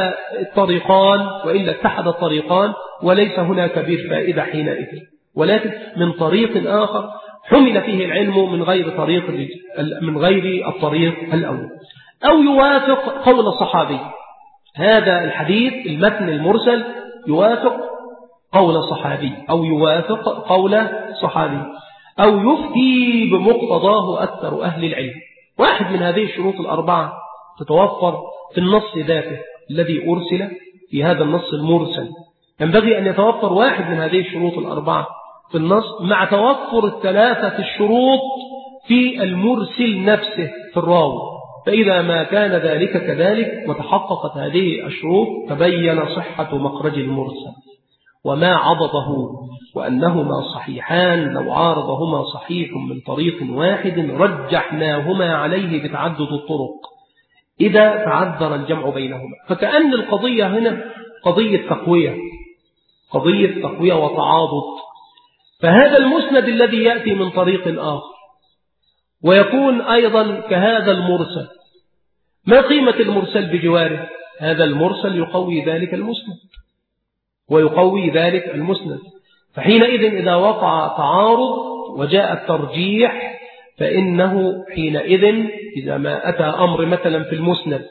اتحد الطريقان وليس هنا كبير فائدة حينئذ، ولكن من طريق آخر حمل فيه العلم من غير الطريق الأول. أو يوافق قول الصحابي، هذا الحديث المتن المرسل يوافق قول صحابي أو يوافق قول صحابي، أو يفتي بمقتضاه أكثر أهل العلم. واحد من هذه الشروط الأربعة تتوفر في النص ذاته الذي أرسل في هذا النص المرسل. ينبغي أن يتوفر واحد من هذه الشروط الأربعة في النص مع توفر الثلاثة الشروط في المرسل نفسه في الراوي. فإذا ما كان ذلك كذلك وتحققت هذه الشروط تبين صحة مخرج المرسل وما عضده، وأنهما صحيحان لو عارضهما صحيح من طريق واحد رجحناهما عليه بتعدد الطرق إذا تعذر الجمع بينهما. فكأن القضية هنا قضية تقوية وتعاضد. فهذا المسند الذي يأتي من طريق آخر ويكون أيضا كهذا المرسل، ما قيمة المرسل بجواره؟ هذا المرسل يقوي ذلك المسند ويقوي ذلك المسند. فحينئذ إذا وقع تعارض وجاء الترجيح فإنه حينئذ إذا ما أتى أمر مثلا في المسند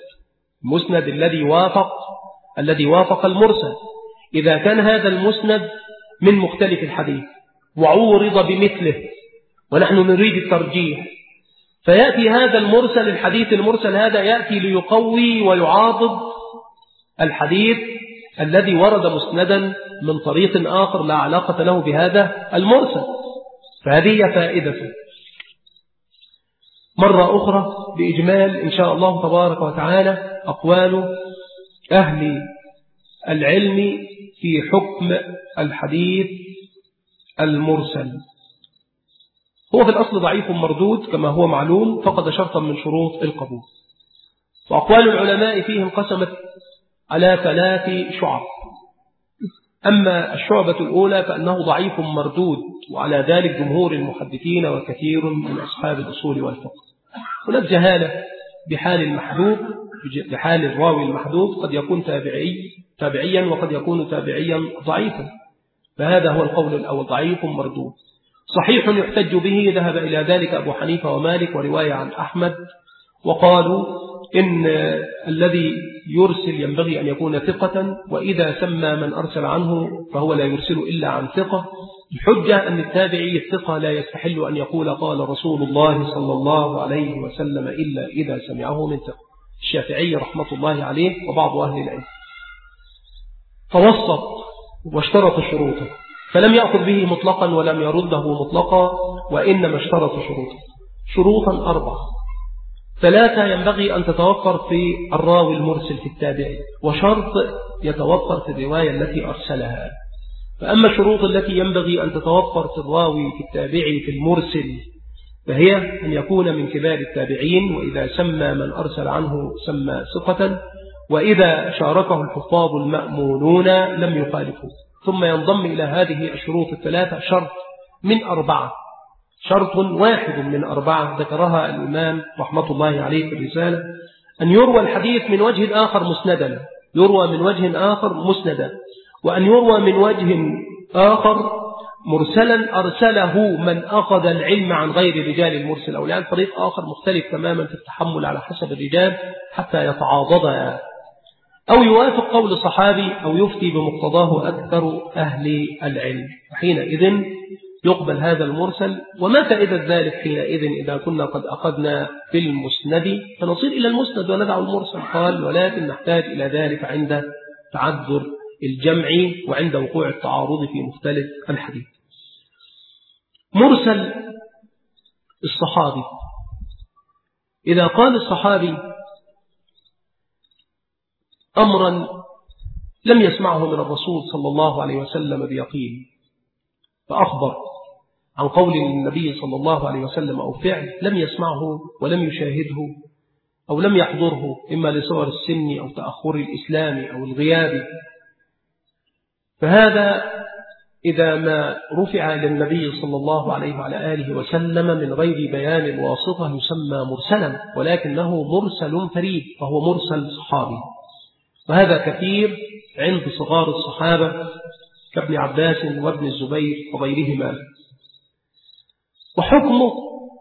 الذي وافق المرسل، إذا كان هذا المسند من مختلف الحديث وعورض بمثله ونحن نريد الترجيح، فيأتي هذا المرسل الحديث المرسل هذا يأتي ليقوي ويعاضد الحديث الذي ورد مسندا من طريق آخر لا علاقة له بهذا المرسل. فهذه فائدة. مرة أخرى بإجمال إن شاء الله تبارك وتعالى أقوال أهل العلم في حكم الحديث المرسل. هو في الأصل ضعيف مردود كما هو معلوم، فقد شرطا من شروط القبول. وأقوال العلماء فيه انقسمت على 3 شعب. أما الشعبة الأولى فأنه ضعيف مردود، وعلى ذلك جمهور المحدثين وكثير من أصحاب الأصول والفقه. هناك جهالة بحال الراوي المحدود، قد يكون تابعيا وقد يكون تابعيا ضعيفا، فهذا هو القول الأول ضعيف مردود. صحيح يحتج به، ذهب إلى ذلك أبو حنيفة ومالك ورواية عن أحمد، وقالوا إن الذي يرسل ينبغي أن يكون ثقة، وإذا سمى من أرسل عنه فهو لا يرسل إلا عن ثقة. الحجة أن التابعي الثقة لا يستحل أن يقول قال رسول الله صلى الله عليه وسلم إلا إذا سمعه من ثقة. الشافعي رحمة الله عليه وبعض أهل العلم توسط واشترط شروطه، فلم يأخذ به مطلقا ولم يرده مطلقا، وإنما اشترط شروطا 4. 3 ينبغي أن تتوفر في الراوي المرسل في التابعي، وشرط يتوفر في الرواية التي أرسلها. فأما الشروط التي ينبغي أن تتوفر في الراوي في التابعي في المرسل فهي أن يكون من كبار التابعين، وإذا سمى من أرسل عنه سمى ثقة، وإذا شاركه الحفاظ المأمونون لم يخالفوا. ثم ينضم إلى هذه الشروط 3 شرط من 4، شرط واحد من 4 ذكرها الإمام رحمة الله عليه في الرسالة: أن يروى الحديث من وجه آخر مسندا، وأن يروى من وجه آخر مرسلا أرسله من أخذ العلم عن غير رجال المرسل، أو يعني طريق آخر مختلف تماما في التحمل على حسب الرجال حتى يتعاضد، أو يوافق قول صحابي أو يفتي بمقتضاه أكثر أهل العلم، وحينئذ يقبل هذا المرسل. وما فائدة ذلك حينئذ إذا كنا قد أخذنا بالمسند فنصير إلى المسند وندع المرسل؟ قال ولكن نحتاج إلى ذلك عند تعذر الجمع وعند وقوع التعارض في مختلف الحديث. مرسل الصحابي، إذا قال الصحابي أمرا لم يسمعه من الرسول صلى الله عليه وسلم بيقين، فأخبر عن قول النبي صلى الله عليه وسلم أو فعل لم يسمعه ولم يشاهده أو لم يحضره، إما لصغر السن أو تأخر الإسلام أو الغياب، فهذا إذا ما رفع للنبي صلى الله عليه وعلى آله وسلم من غير بيان الواسطة يسمى مرسلا، ولكنه مرسل فريد فهو مرسل صحابي. وهذا كثير عند صغار الصحابة كابن عباس وابن الزبير وغيرهما. وحكم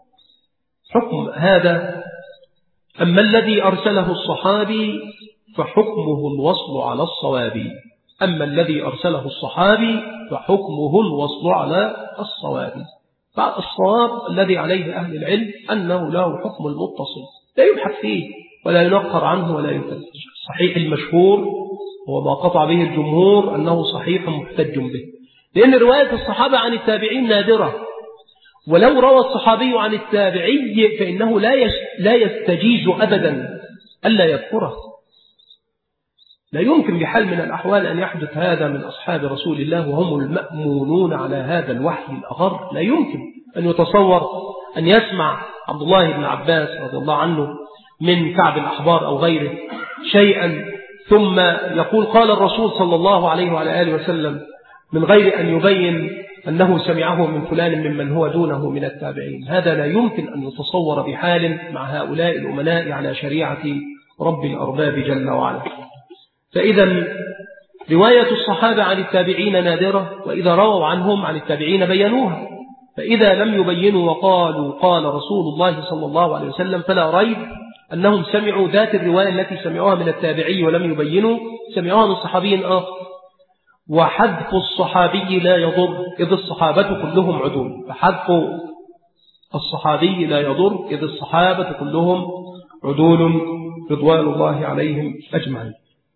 هذا أما الذي أرسله الصحابي فحكمه الوصل على الصواب، أما الذي أرسله الصحابي فحكمه الوصل على الصواب. فالصواب الذي عليه أهل العلم أنه له حكم المتصل لا يبحث فيه ولا ينقر عنه ولا يفتش. صحيح المشهور هو ما قطع به الجمهور أنه صحيح محتج به، لأن رواية الصحابة عن التابعين نادرة، ولو روى الصحابي عن التابعي فإنه لا يستجيز أبدا ألا يذكره. لا يمكن بحال من الأحوال أن يحدث هذا من أصحاب رسول الله وهم المأمونون على هذا الوحي الأغر. لا يمكن أن يتصور أن يسمع عبد الله بن عباس رضي الله عنه من كعب الأحبار أو غيره شيئا ثم يقول قال الرسول صلى الله عليه وعلى آله وسلم من غير أن يبين أنه سمعه من فلان ممن هو دونه من التابعين. هذا لا يمكن أن يتصور بحال مع هؤلاء الأمناء على شريعة رب الأرباب جل وعلا. فإذا رواية الصحابة عن التابعين نادرة، وإذا رووا عنهم عن التابعين بينوها، فإذا لم يبينوا وقالوا قال رسول الله صلى الله عليه وسلم فلا ريب أنهم سمعوا ذات الرواية التي سمعوها من التابعي ولم يبينوا سمعوها من صحابي آخر. وحذف الصحابي لا يضر إذ الصحابة كلهم عدول، فحذف الصحابي لا يضر إذ الصحابة كلهم عدول رضوان الله عليهم أجمعين.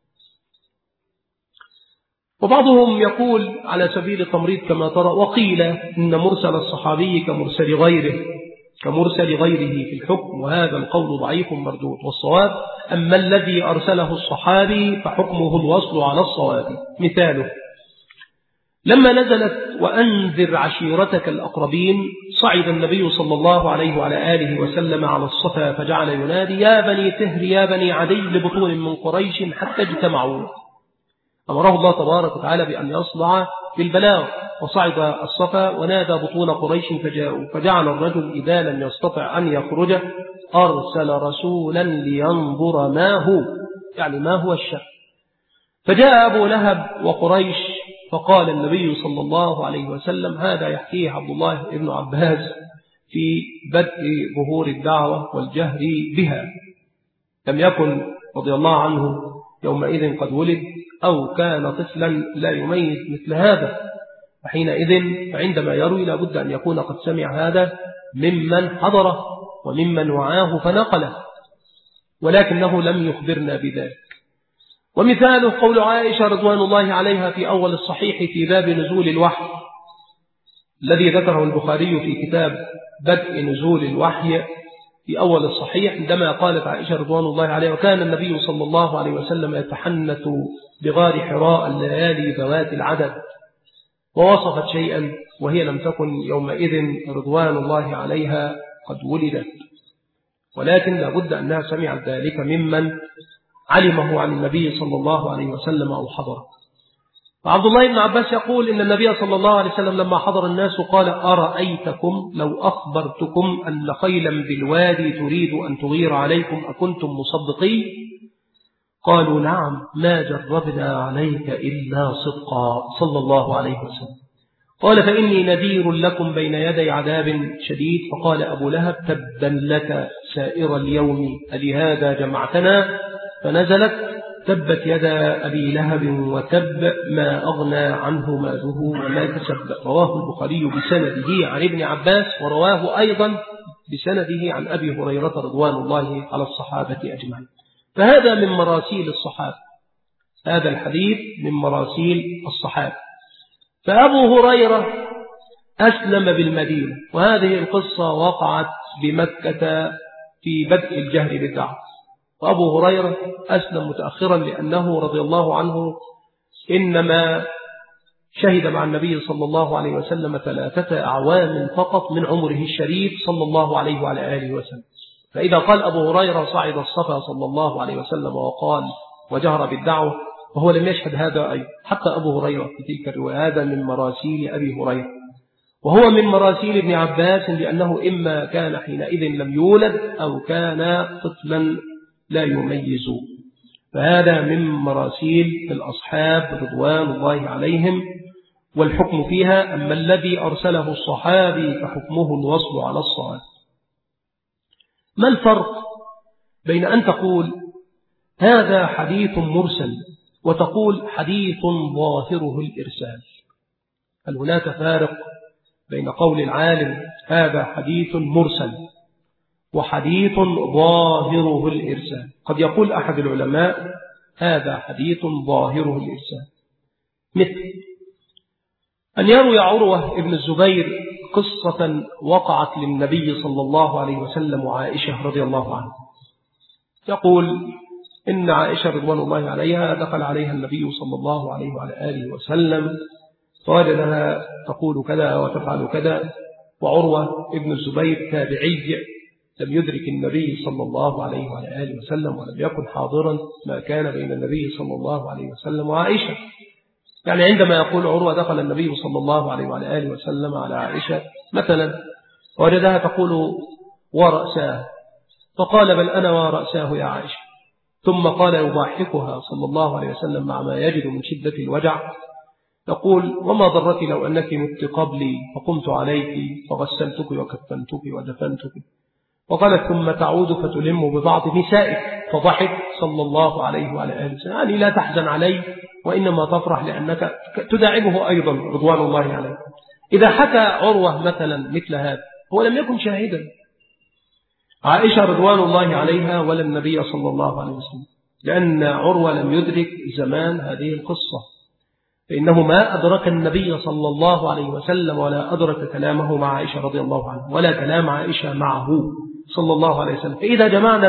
وبعضهم يقول على سبيل التمريض كما ترى وقيل إن مرسل الصحابي كمرسل غيره في الحكم، وهذا القول ضعيف مردود. والصواب أما الذي أرسله الصحابي فحكمه الوصل على الصواب. مثاله لما نزلت وأنذر عشيرتك الأقربين صعد النبي صلى الله عليه وعلى آله وسلم على الصفا فجعل ينادي يا بني فهر يا بني عدي لبطون من قريش حتى اجتمعوا. أمره الله تبارك وتعالى بأن يصدع بالبلاغ، وصعد الصفا ونادى بطون قريش فجاءوا، فجعل الرجل إذا لم يستطع أن يخرج أرسل رسولا لينظر ما هو الشأن. فجاء أبو لهب وقريش فقال النبي صلى الله عليه وسلم هذا يحكيه عبد الله بن عباس في بدء ظهور الدعوة والجهر بها. لم يكن رضي الله عنه يومئذ قد ولد أو كان طفلا لا يميز مثل هذا، وحينئذ فعندما يروي لابد أن يكون قد سمع هذا ممن حضره وممن وعاه فنقله، ولكنه لم يخبرنا بذلك. ومثاله قول عائشة رضوان الله عليها في أول الصحيح في باب نزول الوحي الذي ذكره البخاري في كتاب بدء نزول الوحي في أول الصحيح، عندما قالت عائشة رضوان الله عليها وكان النبي صلى الله عليه وسلم يتحنث بغار حراء الليالي ذوات العدد، ووصفت شيئا وهي لم تكن يومئذ رضوان الله عليها قد ولدت، ولكن لابد أنها سمعت ذلك ممن علمه عن النبي صلى الله عليه وسلم أو حضره. وعبد الله بن عباس يقول إن النبي صلى الله عليه وسلم لما حضر الناس قال أرأيتكم لو أخبرتكم أن خيلا بالوادي تريد أن تغير عليكم أكنتم مصدقين؟ قالوا نعم ما جربنا عليك إلا صدقا صلى الله عليه وسلم. قال فإني نذير لكم بين يدي عذاب شديد. فقال أبو لهب تبا لك سائر اليوم ألهذا جمعتنا؟ فنزلت تبت يدا أبي لهب وتب ما أغنى عنه ماله وما كسب. رواه البخاري بسنده عن ابن عباس، ورواه أيضا بسنده عن أبي هريرة رضوان الله على الصحابة أجمعين. فهذا من مراسيل الصحابة، هذا الحديث من مراسيل الصحابة. فأبو هريرة أسلم بالمدينة، وهذه القصة وقعت بمكة في بدء الجهر بالدعوة، وأبو هريرة أسلم متأخرا لأنه رضي الله عنه إنما شهد مع النبي صلى الله عليه وسلم 3 أعوام فقط من عمره الشريف صلى الله عليه وعلى آله وسلم. فإذا قال أبو هريرة صعد الصفا صلى الله عليه وسلم وقال وجهر بالدعوة، وهو لم يشهد هذا أيضا حتى أبو هريرة في تلك الرواية. هذا من مراسيل أبي هريرة، وهو من مراسيل ابن عباس لأنه إما كان حينئذ لم يولد أو كان طفلا لا يميز. فهذا من مراسيل الأصحاب رضوان الله عليهم والحكم فيها. أما الذي أرسله الصحابي فحكمه الوصل على الصواب. ما الفرق بين أن تقول هذا حديث مرسل وتقول حديث ظاهره الإرسال؟ هل هناك فارق بين قول العالم هذا حديث مرسل وحديث ظاهره الإرسال؟ قد يقول أحد العلماء هذا حديث ظاهره الإرسال، مثل أن يروي عروة ابن الزبير قصة وقعت للنبي صلى الله عليه وسلم وعائشة رضي الله عنه. يقول إن عائشة رضوان الله عليها دخل عليها النبي صلى الله عليه وعلى آله وسلم فوجدها تقول كذا وتفعل كذا، وعروة ابن الزبير تابعي لم يدرك النبي صلى الله عليه وعلى آله وسلم ولم يكن حاضرا ما كان بين النبي صلى الله عليه وسلم وعائشة. يعني عندما يقول عروة دخل النبي صلى الله عليه وعلى آله وسلم على عائشة مثلا وجدها تقول ورأساه، فقال بل أنا ورأساه يا عائشة، ثم قال يضاحكها صلى الله عليه وسلم مع ما يجد من شدة الوجع، يقول وما ضرك لو أنك مت قبلي فقمت عليك فغسلتك وكفنتك ودفنتك. وقالت ثم تعود فتلم ببعض نسائك، فضحك صلى الله عليه وعلى آله وسلم. يعني لا تحزن عليه وإنما تفرح لأنك تداعبه أيضا رضوان الله عليه. إذا حكى عروة مثلا مثل هذا هو لم يكن شاهدا عائشة رضوان الله عليها ولا النبي صلى الله عليه وسلم، لأن عروة لم يدرك زمان هذه القصة، فإنه ما أدرك النبي صلى الله عليه وسلم ولا أدرك كلامه مع عائشة رضي الله عنه ولا كلام عائشة معه صلى الله عليه وسلم. فإذا جمعنا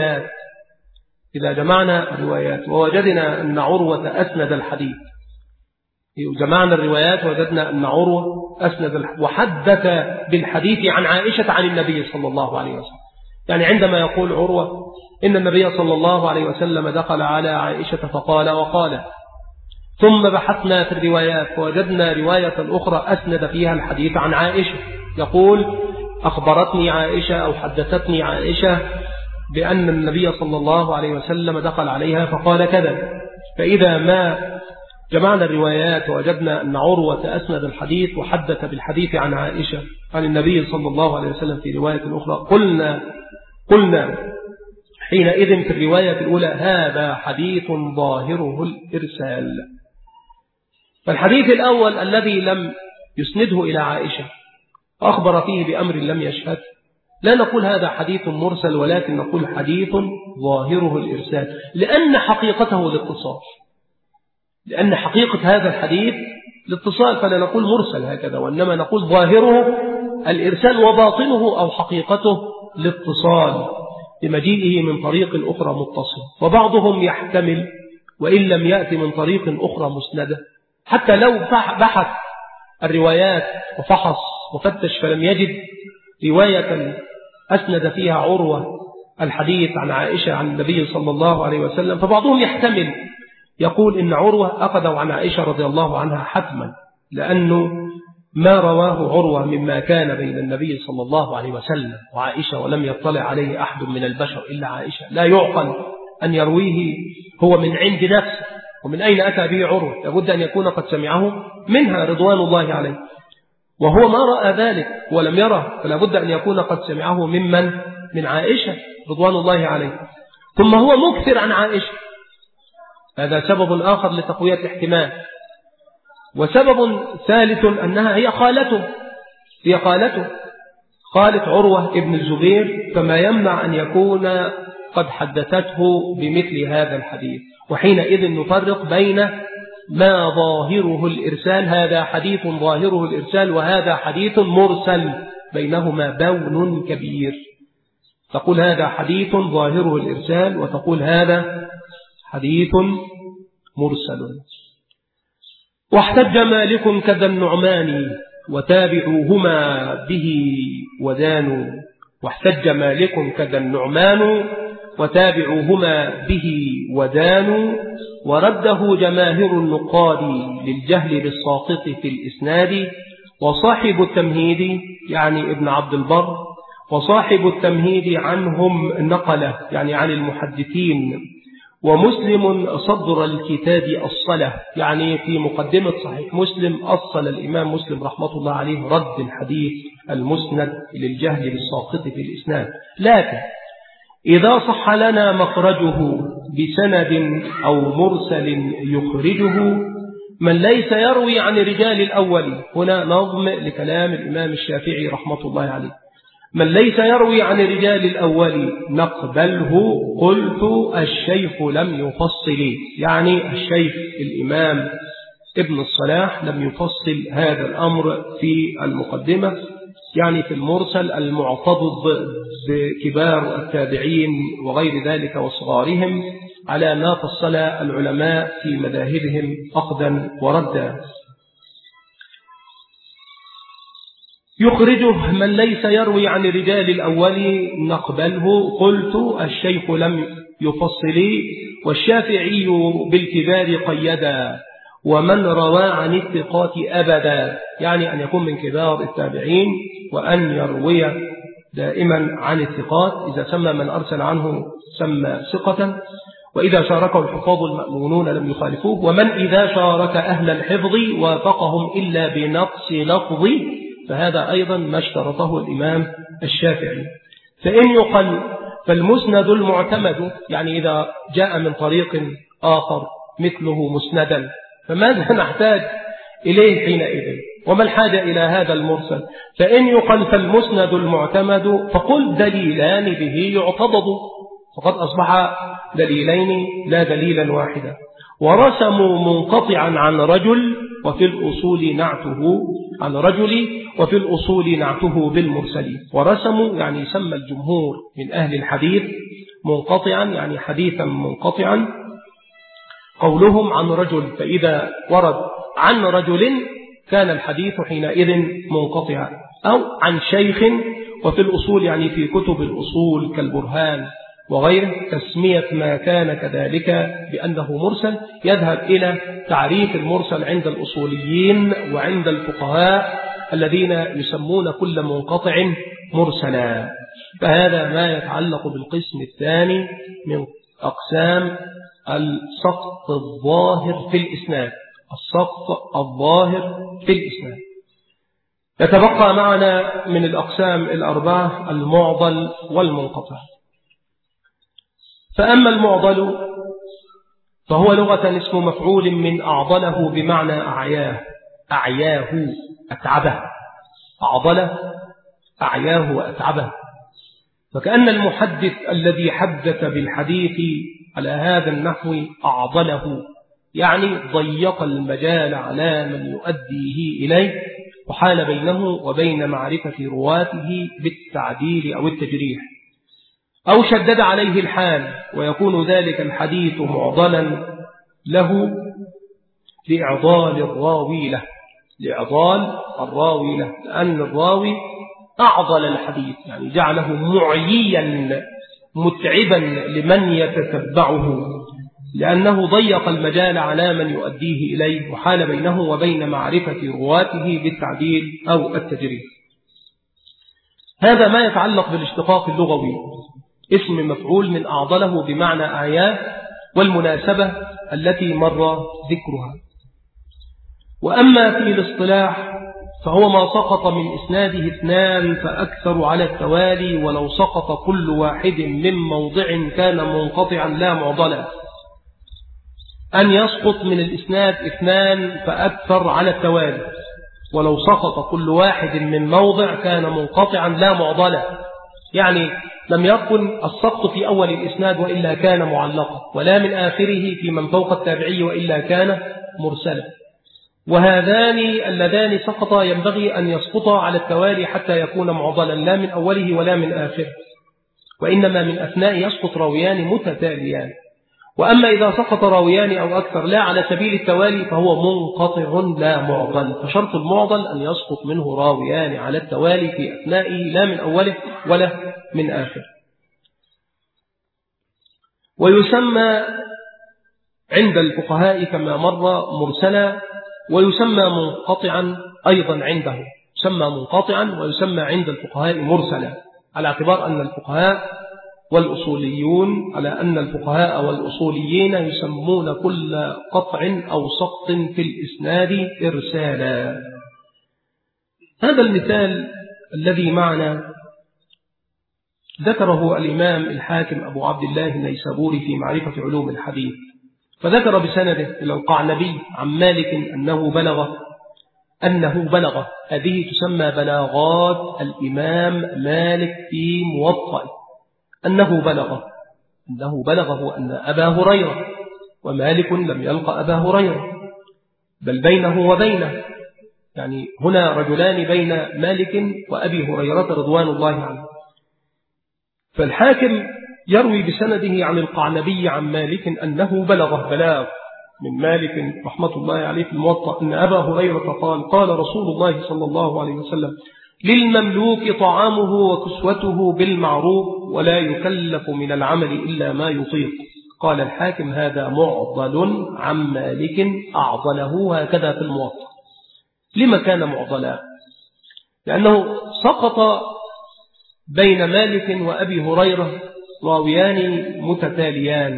الروايات ووجدنا أن عروة أسند الحديث، جمعنا الروايات ووجدنا أن عروة أسند وحدث بالحديث عن عائشة عن النبي صلى الله عليه وسلم. يعني عندما يقول عروة إن النبي صلى الله عليه وسلم دخل على عائشة فقال وقال، ثم بحثنا في الروايات فوجدنا رواية أخرى أسند فيها الحديث عن عائشة، يقول أخبرتني عائشة أو حدثتني عائشة بأن النبي صلى الله عليه وسلم دخل عليها فقال كذا. فإذا ما جمعنا الروايات ووجدنا أن عروة أسند الحديث وحدث بالحديث عن عائشة عن النبي صلى الله عليه وسلم في رواية أخرى قلنا حينئذ في الرواية الأولى هذا حديث ظاهره الإرسال. فالحديث الأول الذي لم يسنده إلى عائشة وأخبر فيه بأمر لم يشهد لا نقول هذا حديث مرسل، ولكن نقول حديث ظاهره الإرسال، لأن حقيقته الاتصال، لأن حقيقة هذا الحديث الاتصال، فلا نقول مرسل هكذا، وإنما نقول ظاهره الإرسال وباطنه أو حقيقته الاتصال بمجيئه من طريق أخرى متصل. وبعضهم يحتمل وإن لم يأتي من طريق أخرى مسندة، حتى لو بحث الروايات وفحص وفتش فلم يجد رواية أسند فيها عروة الحديث عن عائشة عن النبي صلى الله عليه وسلم، فبعضهم يحتمل يقول إن عروة أخذوا عن عائشة رضي الله عنها حتما، لأنه ما رواه عروة مما كان بين النبي صلى الله عليه وسلم وعائشة ولم يطلع عليه أحد من البشر إلا عائشة، لا يعقل أن يرويه هو من عند نفسه. ومن أين أتى به عروة؟ لابد أن يكون قد سمعه منها رضوان الله عليه. وهو ما رأى ذلك ولم يره، فلا بد أن يكون قد سمعه من عائشة رضوان الله عليه. ثم هو مكثر عن عائشة، هذا سبب آخر لتقوية الاحتمال. وسبب ثالث أنها هي خالته خالة عروة ابن الزبير، فما يمنع أن يكون قد حدثته بمثل هذا الحديث. وحينئذ نفرق بين ما ظاهره الإرسال، هذا حديث ظاهره الإرسال وهذا حديث مرسل، بينهما بون كبير. تقول هذا حديث ظاهره الإرسال وتقول هذا حديث مرسل. واحتج مالك كذا النعمان وتابعوهما به ودانوا. واحتج مالك كذا النعمان وتابعوهما به ودانوا، ورده جماهير النقاد للجهل بالساقط في الإسناد. وصاحب التمهيد يعني ابن عبد البر، وصاحب التمهيد عنهم نقله يعني عن المحدثين. ومسلم صدر الكتاب الصلة، يعني في مقدمة صحيح مسلم أصل الإمام مسلم رحمة الله عليه رد الحديث المسند للجهل بالساقط في الإسناد. لكن إذا صح لنا مخرجه بسند أو مرسل يخرجه من ليس يروي عن رجال الأول، هنا نظم لكلام الإمام الشافعي رحمة الله عليه، من ليس يروي عن رجال الأول نقبله. قلت الشيخ لم يفصل، يعني الشيخ الإمام ابن الصلاح لم يفصل هذا الأمر في المقدمة، يعني في المرسل المعتضد بكبار التابعين وغير ذلك وصغارهم، على ما فصل العلماء في مذاهبهم أخذا وردا. يخرجه من ليس يروي عن رجال الأول نقبله. قلت الشيخ لم يفصل. والشافعي بالكبار قيدا، ومن روى عن الثقات أبدا، يعني أن يكون من كبار التابعين وأن يروي دائما عن الثقات. إذا سمى من أرسل عنه سمى ثقة، وإذا شاركه الحفاظ المأمونون لم يخالفوه. ومن إذا شارك أهل الحفظ وافقهم إلا بنقص لفظ، فهذا أيضا ما اشترطه الإمام الشافعي. فإن يقل فالمسند المعتمد، يعني إذا جاء من طريق آخر مثله مسندا، فماذا نحتاج إليه حينئذ؟ وما الحاجة إلى هذا المرسل؟ فإن يقل فالمسند المعتمد فقل دليلان به يعتضد، فقد أصبح دليلين لا دليلا واحدا. ورسموا منقطعا عن رجل وفي الأصول نعته عن رجل وفي الأصول نعته بالمرسل. ورسموا يعني سمى الجمهور من أهل الحديث منقطعا يعني حديثا منقطعا قولهم عن رجل، فإذا ورد عن رجل كان الحديث حينئذ منقطعا. أو عن شيخ وفي الأصول يعني في كتب الأصول كالبرهان وغيره تسمية ما كان كذلك بأنه مرسل، يذهب إلى تعريف المرسل عند الأصوليين وعند الفقهاء الذين يسمون كل منقطع مرسلا. فهذا ما يتعلق بالقسم الثاني من أقسام السقط الظاهر في الإسناد. السقط الظاهر في الإسناد. يتبقى معنا من الأقسام الأربعة المعضل والمنقطع. فأما المعضل فهو لغة اسم مفعول من أعضله بمعنى أعياه أتعبه. أعضله أعياه وأتعبه. فكأن المحدث الذي حدث بالحديث على هذا النحو أعضله، يعني ضيق المجال على من يؤديه إليه، وحال بينه وبين معرفة رواته بالتعديل أو التجريح، أو شدد عليه الحال، ويكون ذلك الحديث معضلا له لإعضال الراوي له، لأن الراوي أعضل الحديث، يعني جعله معييا متعبا لمن يتتبعه، لأنه ضيق المجال على من يؤديه إليه، وحال بينه وبين معرفة رواته بالتعديل أو التجريح. هذا ما يتعلق بالاشتقاق اللغوي، اسم مفعول من أعضله بمعنى أعياه، والمناسبة التي مر ذكرها. وأما في الاصطلاح فهو ما سقط من إسناده اثنان فأكثر على التوالي، ولو سقط كل واحد من موضع كان منقطعا لا معضلا. أن يسقط من الإسناد اثنان فأكثر على التوالي، ولو سقط كل واحد من موضع كان منقطعا لا معضلا. يعني لم يكن السقط في أول الإسناد وإلا كان معلقا، ولا من آخره في من فوق التابعي وإلا كان مرسلا. وهذان اللذان سقطا ينبغي أن يسقطا على التوالي حتى يكون معضلا، لا من أوله ولا من آخره، وإنما من أثناء يسقط راويان متتاليان. وأما إذا سقط راويان أو أكثر لا على سبيل التوالي فهو منقطع لا معضل. فشرط المعضل أن يسقط منه راويان على التوالي في أثنائه لا من أوله ولا من آخره. ويسمى عند الفقهاء كما مر مرسلا، ويسمى منقطعا أيضا عنده، يسمى منقطعا ويسمى عند الفقهاء مرسلا، على اعتبار أن الفقهاء والأصوليون يسمون كل قطع أو سقط في الإسناد إرسالا. هذا المثال الذي معنا ذكره الإمام الحاكم أبو عبد الله النيسابوري في معرفة علوم الحديث، فذكر بسنده إلى القعنبي عن مالك أنه بلغ. هذه تسمى بلاغات الإمام مالك في موطئ، أنه بلغه أن أبا هريرة، ومالك لم يلقى أبا هريرة بل بينه وبينه، يعني هنا رجلان بين مالك وأبي هريرة رضوان الله عنه. فالحاكم يروي بسنده عن القعنبي عن مالك أنه بلغه بلاغ من مالك رحمة الله عليه في الموطأ أن أبا هريرة قال رسول الله صلى الله عليه وسلم: للمملوك طعامه وكسوته بالمعروف ولا يكلف من العمل إلا ما يطيق. قال الحاكم: هذا معضل عن مالك أعضله هكذا في الموطأ. لما كان معضلا؟ لأنه سقط بين مالك وأبي هريرة راويان متتاليان،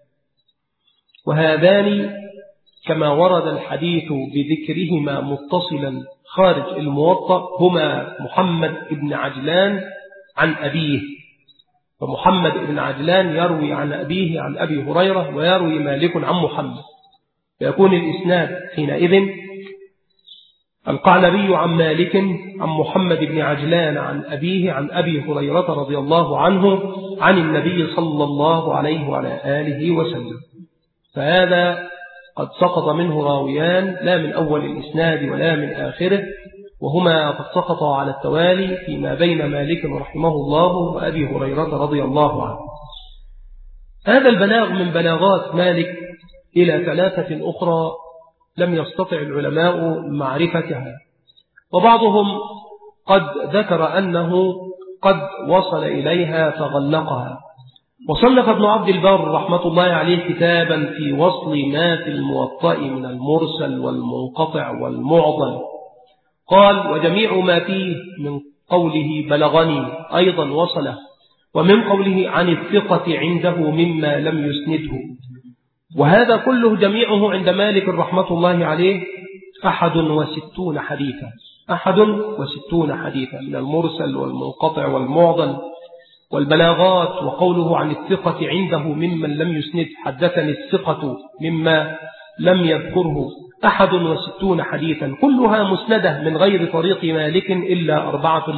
وهذان كما ورد الحديث بذكرهما متصلا خارج الموطأ هما محمد بن عجلان عن أبيه، فمحمد بن عجلان يروي عن أبيه عن أبي هريرة ويروي مالك عن محمد، فيكون الإسناد حينئذ القعنبي عن مالك عن محمد بن عجلان عن أبيه عن أبي هريرة رضي الله عنه عن النبي صلى الله عليه وعلى آله وسلم. فهذا قد سقط منه راويان لا من أول الإسناد ولا من آخره، وهما قد سقطا على التوالي فيما بين مالك رحمه الله وأبي هريرة رضي الله عنه. هذا البلاغ من بلاغات مالك إلى ثلاثة أخرى لم يستطع العلماء معرفتها، وبعضهم قد ذكر أنه قد وصل إليها فغلقها. وصنف ابن عبد البر رحمة الله عليه كتابا في وصل ما في الموطأ من المرسل والمنقطع والمعضل، قال: وجميع ما فيه من قوله بلغني أيضا وصله، ومن قوله عن الثقة عنده مما لم يسنده. وهذا كله جميعه عند مالك رحمة الله عليه 61 حديثا، 61 حديثا من المرسل والمنقطع والمعضل والبلاغات. وقوله عن الثقة عنده ممن لم يسند، حدثني الثقة مما لم يذكره، 61 حديثا كلها مسندة من غير طريق مالك إلا 4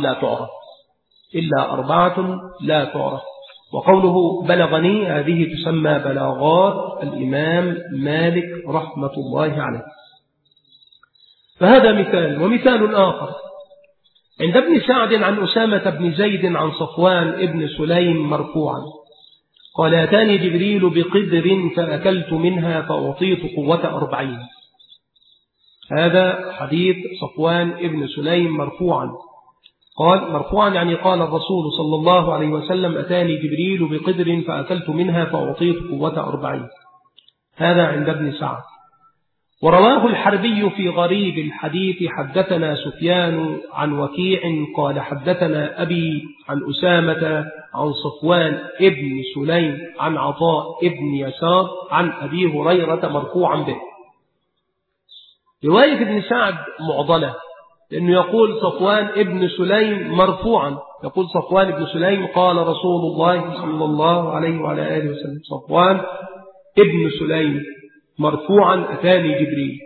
لا تعرف. وقوله بلغني هذه تسمى بلاغات الإمام مالك رحمة الله عليه. فهذا مثال. ومثال آخر عند ابن سعد عن أسامة بن زيد عن صفوان ابن سليم مرفوعا قال: أتاني جبريل بقدر فأكلت منها فأعطيت قوة 40. هذا حديث صفوان ابن سليم مرفوعا، قال مرفوعا يعني قال الرسول صلى الله عليه وسلم: أتاني جبريل بقدر فأكلت منها فأعطيت قوة 40. هذا عند ابن سعد. ورواه الحربي في غريب الحديث: حدثنا سفيان عن وكيع قال حدثنا أبي عن أسامة عن صفوان ابن سليم عن عطاء ابن يسار عن أبي هريرة مرفوعا به. رواية ابن سعد معضلة، لأنه يقول صفوان ابن سليم مرفوعا، يقول صفوان ابن سليم قال رسول الله صلى الله عليه وعلى آله وسلم. صفوان ابن سليم مرفوعا أتاني جبريل.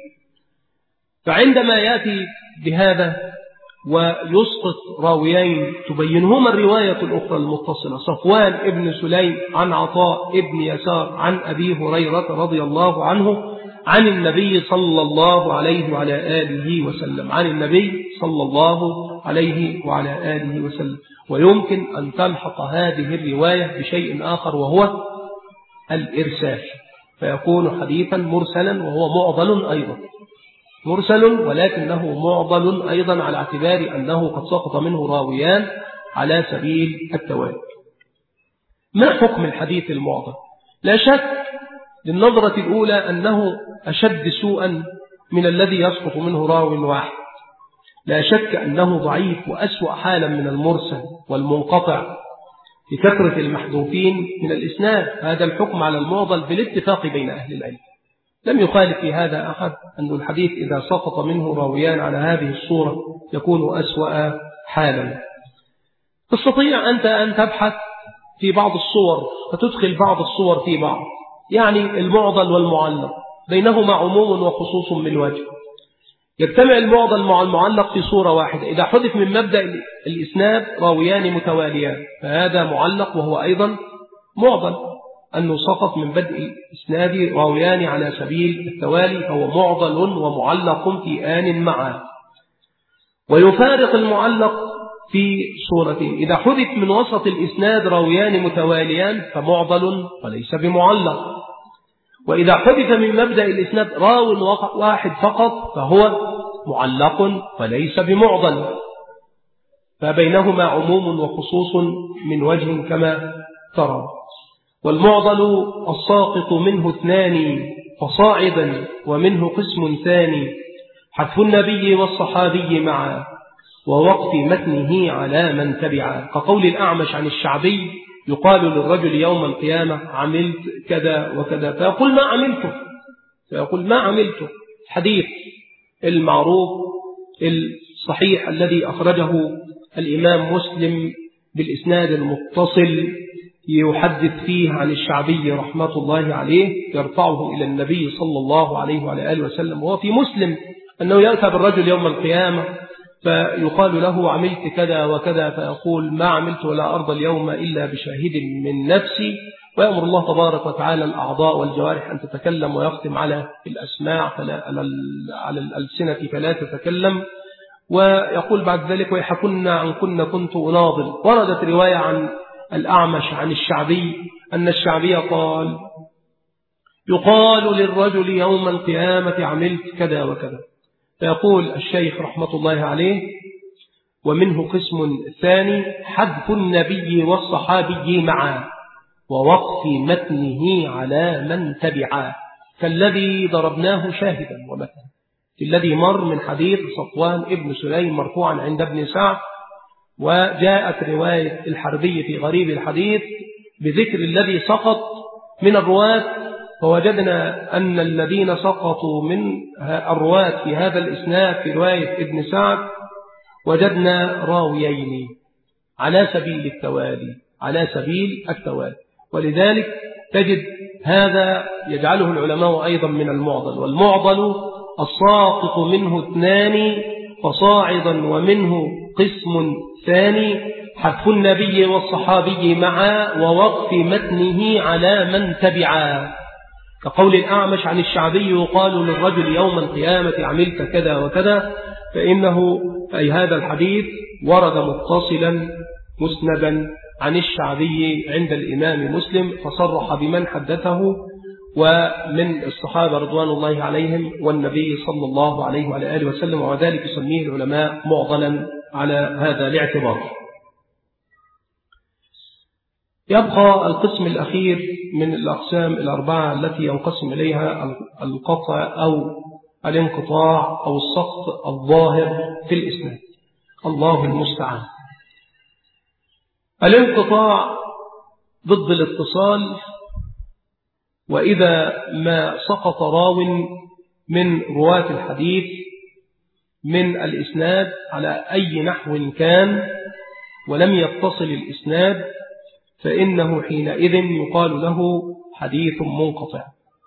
فعندما يأتي بهذا ويسقط راويين تبينهما الرواية الأخرى المتصلة، صفوان ابن سليم عن عطاء ابن يسار عن أبي هريرة رضي الله عنه عن النبي صلى الله عليه وعلى آله وسلم، عن النبي صلى الله عليه وعلى آله وسلم. ويمكن أن تلحق هذه الرواية بشيء آخر وهو الإرسال، فيكون حديثا مرسلا وهو معضل أيضا، مرسل ولكنه معضل أيضا على اعتبار أنه قد سقط منه راويان على سبيل التوالي. ما حكم الحديث المعضل؟ لا شك للنظرة الأولى أنه أشد سوءا من الذي يسقط منه راو واحد، لا شك أنه ضعيف وأسوأ حالا من المرسل والمنقطع لكثرة المحذوفين من الإسناد. هذا الحكم على المعضل بالاتفاق بين أهل العلم، لم يخالف في هذا أحد، أن الحديث إذا سقط منه راويان على هذه الصورة يكون أسوأ حالا. تستطيع أنت أن تبحث في بعض الصور فتدخل بعض الصور في بعض، يعني المعضل والمعلق بينهما عموم وخصوص من وجه، يجتمع المعضل مع المعلق في صورة واحدة. إذا حدث من مبدأ الإسناد راويان متواليان فهذا معلق وهو أيضا معضل، أنه سقط من بدء الإسناد راويان على سبيل التوالي فهو معضل ومعلق في آن معا. ويفارق المعلق في صورتين، إذا حدث من وسط الإسناد راويان متواليان فمعضل وليس بمعلق، وإذا حدث من مبدأ الإسناد راو واحد فقط فهو معلق وليس بمعضل، فبينهما عموم وخصوص من وجه كما ترى. والمعضل الساقط منه اثنان فصاعدا، ومنه قسم ثاني حذف النبي والصحابي معا، ووقف متنه على من تبعا، كقول الأعمش عن الشعبي يقال للرجل يوم القيامة عملت كذا وكذا فيقول ما عملته. الحديث المعروف الصحيح الذي أخرجه الإمام مسلم بالإسناد المتصل يحدث فيه عن الشعبي رحمة الله عليه يرفعه إلى النبي صلى الله عليه وعلى آله وسلم، وهو في مسلم أنه يأتى بالرجل يوم القيامة فيقال له عملت كذا وكذا فيقول ما عملت ولا أرضى اليوم إلا بشاهد من نفسي، ويأمر الله تبارك وتعالى الأعضاء والجوارح أن تتكلم، ويختم على الأسماع على الألسنة فلا تتكلم، ويقول بعد ذلك ويحكن عن كنت أناضل. وردت رواية عن الأعمش عن الشعبي أن الشعبي قال يقال للرجل يوم القيامة عملت كذا وكذا، فيقول الشيخ رحمة الله عليه ومنه قسم ثاني حذف النبي والصحابي معا، ووقف متنه على من تبعا، كالذي ضربناه شاهدا ومثلا، الذي مر من حديث صفوان ابن سليم مرفوعا عند ابن سعد. وجاءت رواية الحربي في غريب الحديث بذكر الذي سقط من الرواة، فوجدنا أن الذين سقطوا من الرواة في هذا الإسناد في رواية ابن سعد وجدنا راويين على سبيل التوالي، ولذلك تجد هذا يجعله العلماء أيضا من المعضل. والمعضل الساقط منه اثنان فصاعدا، ومنه قسم ثاني حذف النبي والصحابي معا، ووقف متنه على من تبعا، كقول الأعمش عن الشعبي يقال للرجل يوم القيامة عملت كذا وكذا، فإنه أي هذا الحديث ورد متصلا مسندا عن الشعبي عند الإمام مسلم، فصرح بمن حدثه ومن الصحابة رضوان الله عليهم والنبي صلى الله عليه وعلى آله وسلم، وذلك يسميه العلماء معضلا على هذا الاعتبار. يبقى القسم الأخير من الأقسام الأربعة التي ينقسم إليها القطع أو الانقطاع أو السقط الظاهر في الإسناد. الله المستعان. الانقطاع ضد الاتصال، وإذا ما سقط راو من رواة الحديث من الإسناد على أي نحو كان ولم يتصل الإسناد فإنه حينئذ يقال له حديث منقطع.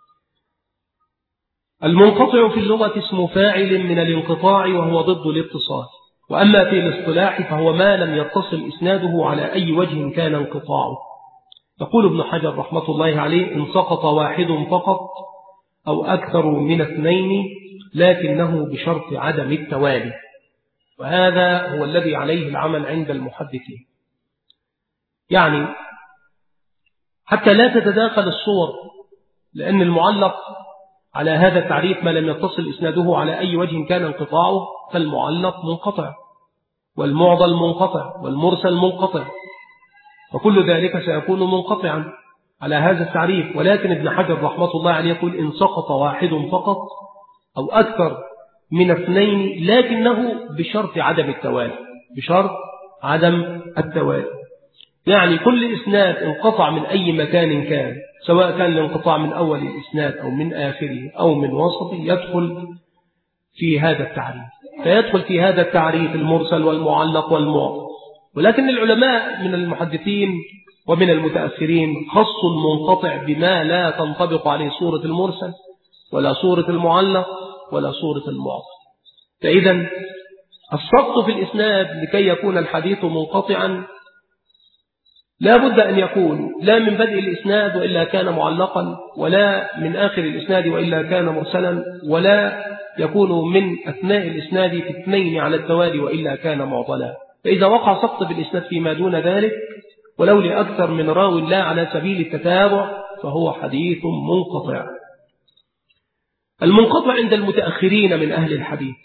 المنقطع في اللغة اسم فاعل من الانقطاع وهو ضد الاتصال، وأما في الاصطلاح فهو ما لم يتصل إسناده على أي وجه كان انقطاعه. يقول ابن حجر رحمة الله عليه: إن سقط واحد فقط أو أكثر من اثنين لكنه بشرط عدم التوالي، وهذا هو الذي عليه العمل عند المحدثين. يعني حتى لا تتداخل الصور، لأن المعلق على هذا التعريف ما لم يتصل إسناده على أي وجه كان انقطاعه، فالمعلق منقطع، والمعضل منقطع، والمرسل منقطع، وكل ذلك سيكون منقطعا على هذا التعريف. ولكن ابن حجر رحمة الله عليه يقول: إن سقط واحد فقط أو أكثر من اثنين لكنه بشرط عدم التوالي، بشرط عدم التوالي. يعني كل إسناد انقطع من أي مكان كان، سواء كان الانقطاع من أول الإسناد أو من آخره أو من وسطه، يدخل في هذا التعريف. فيدخل في هذا التعريف المرسل والمعلق والمعضل. ولكن العلماء من المحدثين ومن المتأخرين خصوا المنقطع بما لا تنطبق عليه صورة المرسل ولا صورة المعلق ولا صورة المعضل. فإذا السقط في الإسناد لكي يكون الحديث منقطعا لا بد أن يكون لا من بدء الإسناد وإلا كان معلقا، ولا من آخر الإسناد وإلا كان مرسلا، ولا يكون من أثناء الإسناد في اثنين على التوالي وإلا كان معضلا. فإذا وقع سقط بالإسناد فيما دون ذلك ولو لأكثر من راو لا على سبيل التتابع فهو حديث منقطع. المنقطع عند المتأخرين من أهل الحديث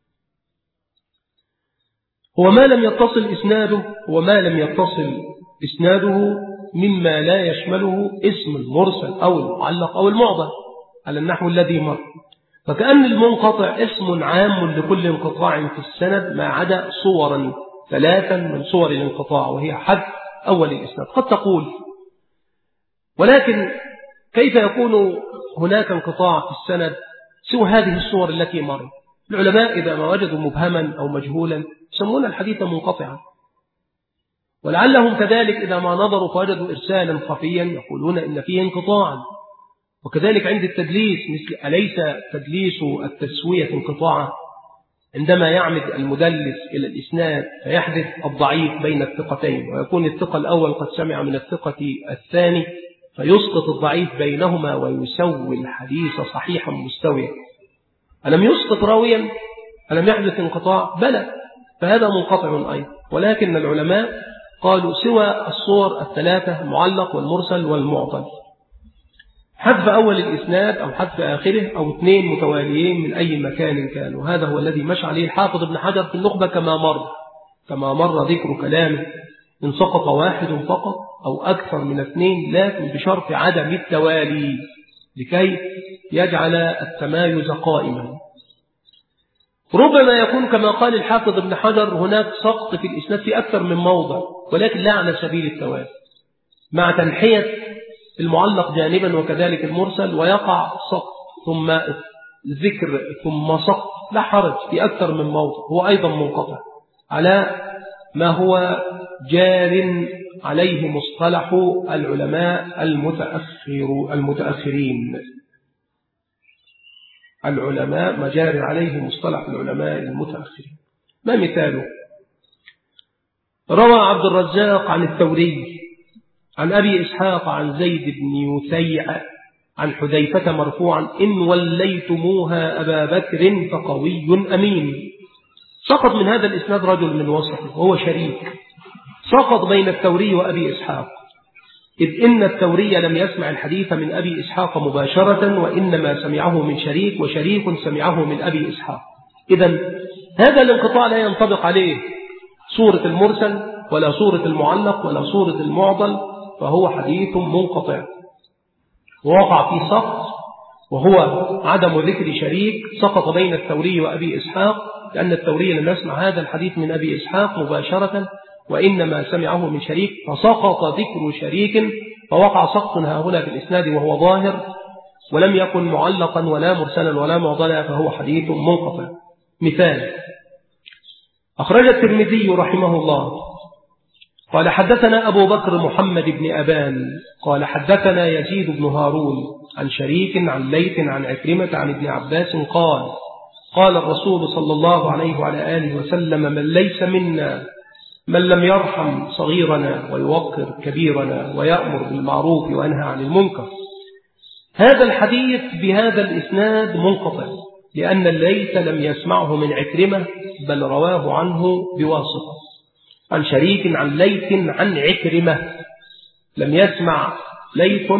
هو ما لم يتصل إسناده مما لا يشمله اسم المرسل أو المعلق أو المعضل على النحو الذي مر. فكأن المنقطع اسم عام لكل انقطاع في السند ما عدا صورا ثلاثا من صور الانقطاع، وهي حذف أول الإسناد. قد تقول: ولكن كيف يكون هناك انقطاع في السند سوى هذه الصور التي مرت؟ العلماء إذا ما وجدوا مبهما أو مجهولا يسمون الحديث منقطعا، ولعلهم كذلك إذا ما نظروا فوجدوا إرسالا خفيا يقولون إن فيه انقطاعا. وكذلك عند التدليس، مثل أليس تدليس التسوية انقطاعا؟ عندما يعمد المدلس إلى الإسناد فيحدث الضعيف بين الثقتين، ويكون الثقة الأول قد سمع من الثقة الثاني فيسقط الضعيف بينهما ويسوي الحديث صحيحا مستويا. ألم يسقط راويا؟ ألم يحدث انقطاع؟ بلى، فهذا منقطع أيضا. ولكن العلماء قالوا سوى الصور الثلاثة المعلق والمرسل والمعضل، حذف أول الإسناد أو حذف آخره أو اثنين متواليين من أي مكان كان. وهذا هو الذي مشى عليه الحافظ ابن حجر في النخبة كما مر ذكر كلامه: إن سقط واحد فقط أو أكثر من اثنين لكن بشرط عدم التوالي لكي يجعل التمايز قائما. ربما يكون كما قال الحافظ ابن حجر هناك سقط في الإسناد في أكثر من موضع، ولكن لا على سبيل التوالي، مع تنحية المعلق جانبا وكذلك المرسل، ويقع سقط ثم ذكر ثم سقط، لا حرج في أكثر من موضع، هو أيضا منقطع على ما هو جار عليه مصطلح العلماء المتأخرين. العلماء مجار عليه مصطلح العلماء المتأخرين. ما مثاله؟ روى عبد الرزاق عن الثوري عن أبي إسحاق عن زيد بن يثيع عن حذيفة مرفوعا: إن وليتموها أبا بكر فقوي أمين. سقط من هذا الإسناد رجل من وسطه وهو شريك، سقط بين الثوري وأبي إسحاق، إذ إن الثوري لم يسمع الحديث من أبي إسحاق مباشرة، وإنما سمعه من شريك، وشريك سمعه من أبي إسحاق. إذن هذا الانقطاع لا ينطبق عليه صورة المرسل ولا صورة المعلق ولا صورة المعضل، فهو حديث منقطع ووقع في سقط، وهو عدم ذكر شريك. سقط بين الثوري وأبي إسحاق لأن الثوري لم يسمع هذا الحديث من أبي إسحاق مباشرة، وإنما سمعه من شريك، فسقط ذكر شريك، فوقع سقط هنا في الإسناد وهو ظاهر، ولم يكن معلقا ولا مرسلا ولا معضلا، فهو حديث منقطع. مثال: أخرج الترمذي رحمه الله قال حدثنا أبو بكر محمد بن أبان قال حدثنا يزيد بن هارون عن شريك عن ليث عن عكرمة عن ابن عباس قال قال الرسول صلى الله عليه وعلى آله وسلم: من ليس منا من لم يرحم صغيرنا ويوقر كبيرنا ويأمر بالمعروف وينهى عن المنكر. هذا الحديث بهذا الإسناد منقطع، لأن الليث لم يسمعه من عكرمة بل رواه عنه بواسطة عن شريك عن ليث عن عكرمة. لم يسمع ليث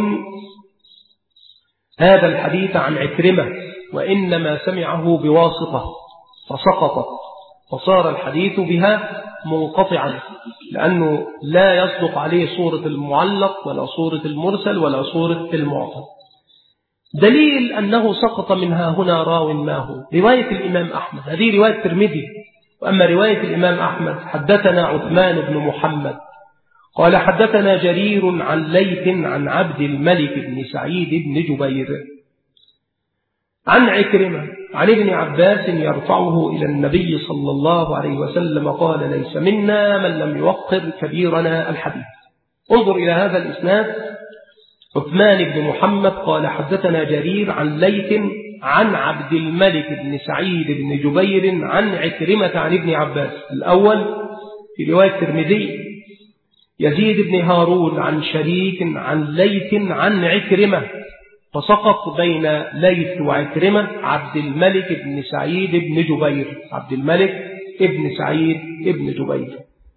هذا الحديث عن عكرمة، وإنما سمعه بواسطة فسقطت، فصار الحديث بها منقطعا، لأنه لا يصدق عليه صورة المعلق ولا صورة المرسل ولا صورة المعطل. دليل أنه سقط منها هنا راو ما هو رواية الإمام أحمد، هذه رواية الترمذي. وأما رواية الإمام أحمد: حدثنا عثمان بن محمد قال حدثنا جرير عن ليث عن عبد الملك بن سعيد بن جبير عن عكرمة عن ابن عباس يرفعه إلى النبي صلى الله عليه وسلم قال: ليس منا من لم يوقر كبيرنا الحديث. انظر إلى هذا الإسناد: عثمان بن محمد قال حدثنا جرير عن ليث عن عبد الملك بن سعيد بن جبير عن عكرمة عن ابن عباس. الأول في رواية الترمذي يزيد بن هارون عن شريك عن ليث عن عكرمة، فسقط بين ليث وعكرمة عبد الملك بن سعيد بن جبير، عبد الملك بن سعيد بن جبير.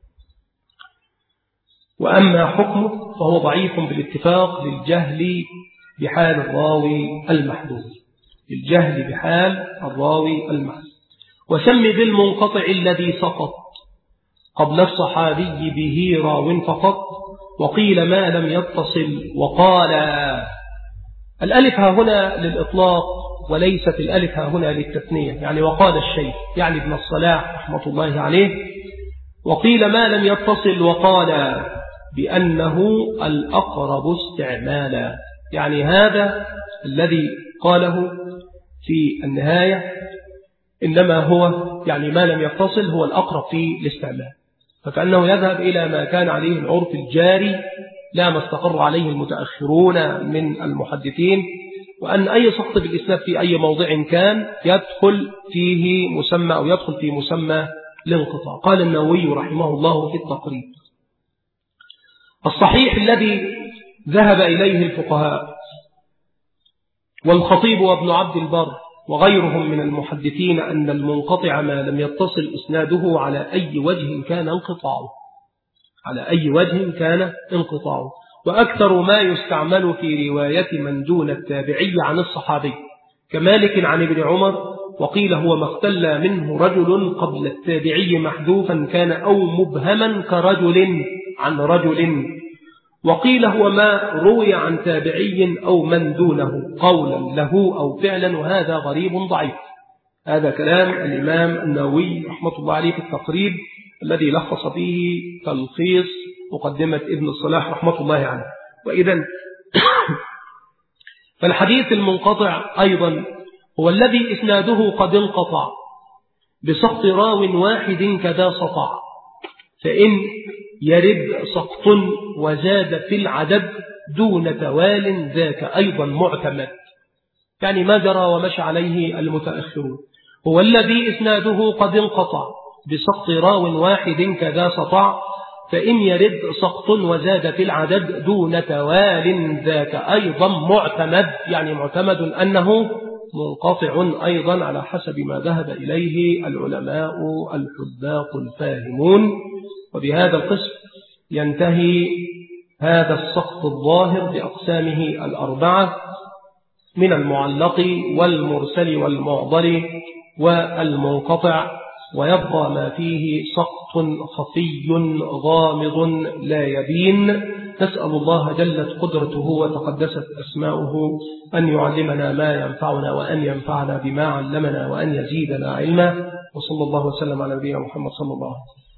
وأما حكمه فهو ضعيف بالاتفاق للجهل بحال الراوي المحدود، للجهل بحال الراوي المحدود. وسم بالمنقطع الذي سقط قبل الصحابي به راو فقط، وقيل ما لم يتصل. وقال الألف ها هنا للإطلاق وليست الألف ها هنا للتثنية، يعني وقال الشيخ يعني ابن الصلاح رحمة الله عليه. وقيل ما لم يتصل وقال بأنه الأقرب استعمالا، يعني هذا الذي قاله في النهاية إنما هو يعني ما لم يتصل هو الأقرب في الاستعمال، فكأنه يذهب إلى ما كان عليه العرف الجاري لا ما استقر عليه المتأخرون من المحدثين، وأن أي سقط بالإسناد في أي موضع كان يدخل فيه مسمى أو يدخل في مسمى الانقطاع. قال النووي رحمه الله في التقريب: الصحيح الذي ذهب إليه الفقهاء والخطيب وابن عبد البر وغيرهم من المحدثين أن المنقطع ما لم يتصل إسناده على أي وجه كان انقطاعه، على أي وجه كان انقطاعه. وأكثر ما يستعمل في رواية من دون التابعي عن الصحابي كمالك عن ابن عمر، وقيل هو ما اختل منه رجل قبل التابعي محذوفا كان أو مبهما كرجل عن رجل، وقيل هو ما روي عن تابعي أو من دونه قولا له أو فعلا، وهذا غريب ضعيف. هذا كلام الإمام النووي رحمة الله عليه في التقريب الذي لخص فيه تلخيص مقدمة ابن الصلاح رحمة الله عليه. وإذن فالحديث المنقطع أيضا هو الذي إسناده قد انقطع بسقط راو واحد كذا سطع، فإن يرد سقط وزاد في العدد دون توال ذاك أيضا معتمد، يعني ما جرى ومشى عليه المتأخرون. هو الذي إسناده قد انقطع بسقط راو واحد كذا سطع، فإن يرد سقط وزاد في العدد دون توال ذاك أيضا معتمد، يعني معتمد أنه منقطع أيضا على حسب ما ذهب إليه العلماء الحذاق الفاهمون. وبهذا القسم ينتهي هذا السقط الظاهر بأقسامه الأربعة من المعلق والمرسل والمعضل والمنقطع، ويبقى ما فيه سقط خفي غامض لا يبين. نسأل الله جلت قدرته وتقدست أسماؤه أن يعلمنا ما ينفعنا وأن ينفعنا بما علمنا وأن يزيدنا علما. وصلى الله وسلم على نبينا محمد صلى الله عليه وسلم.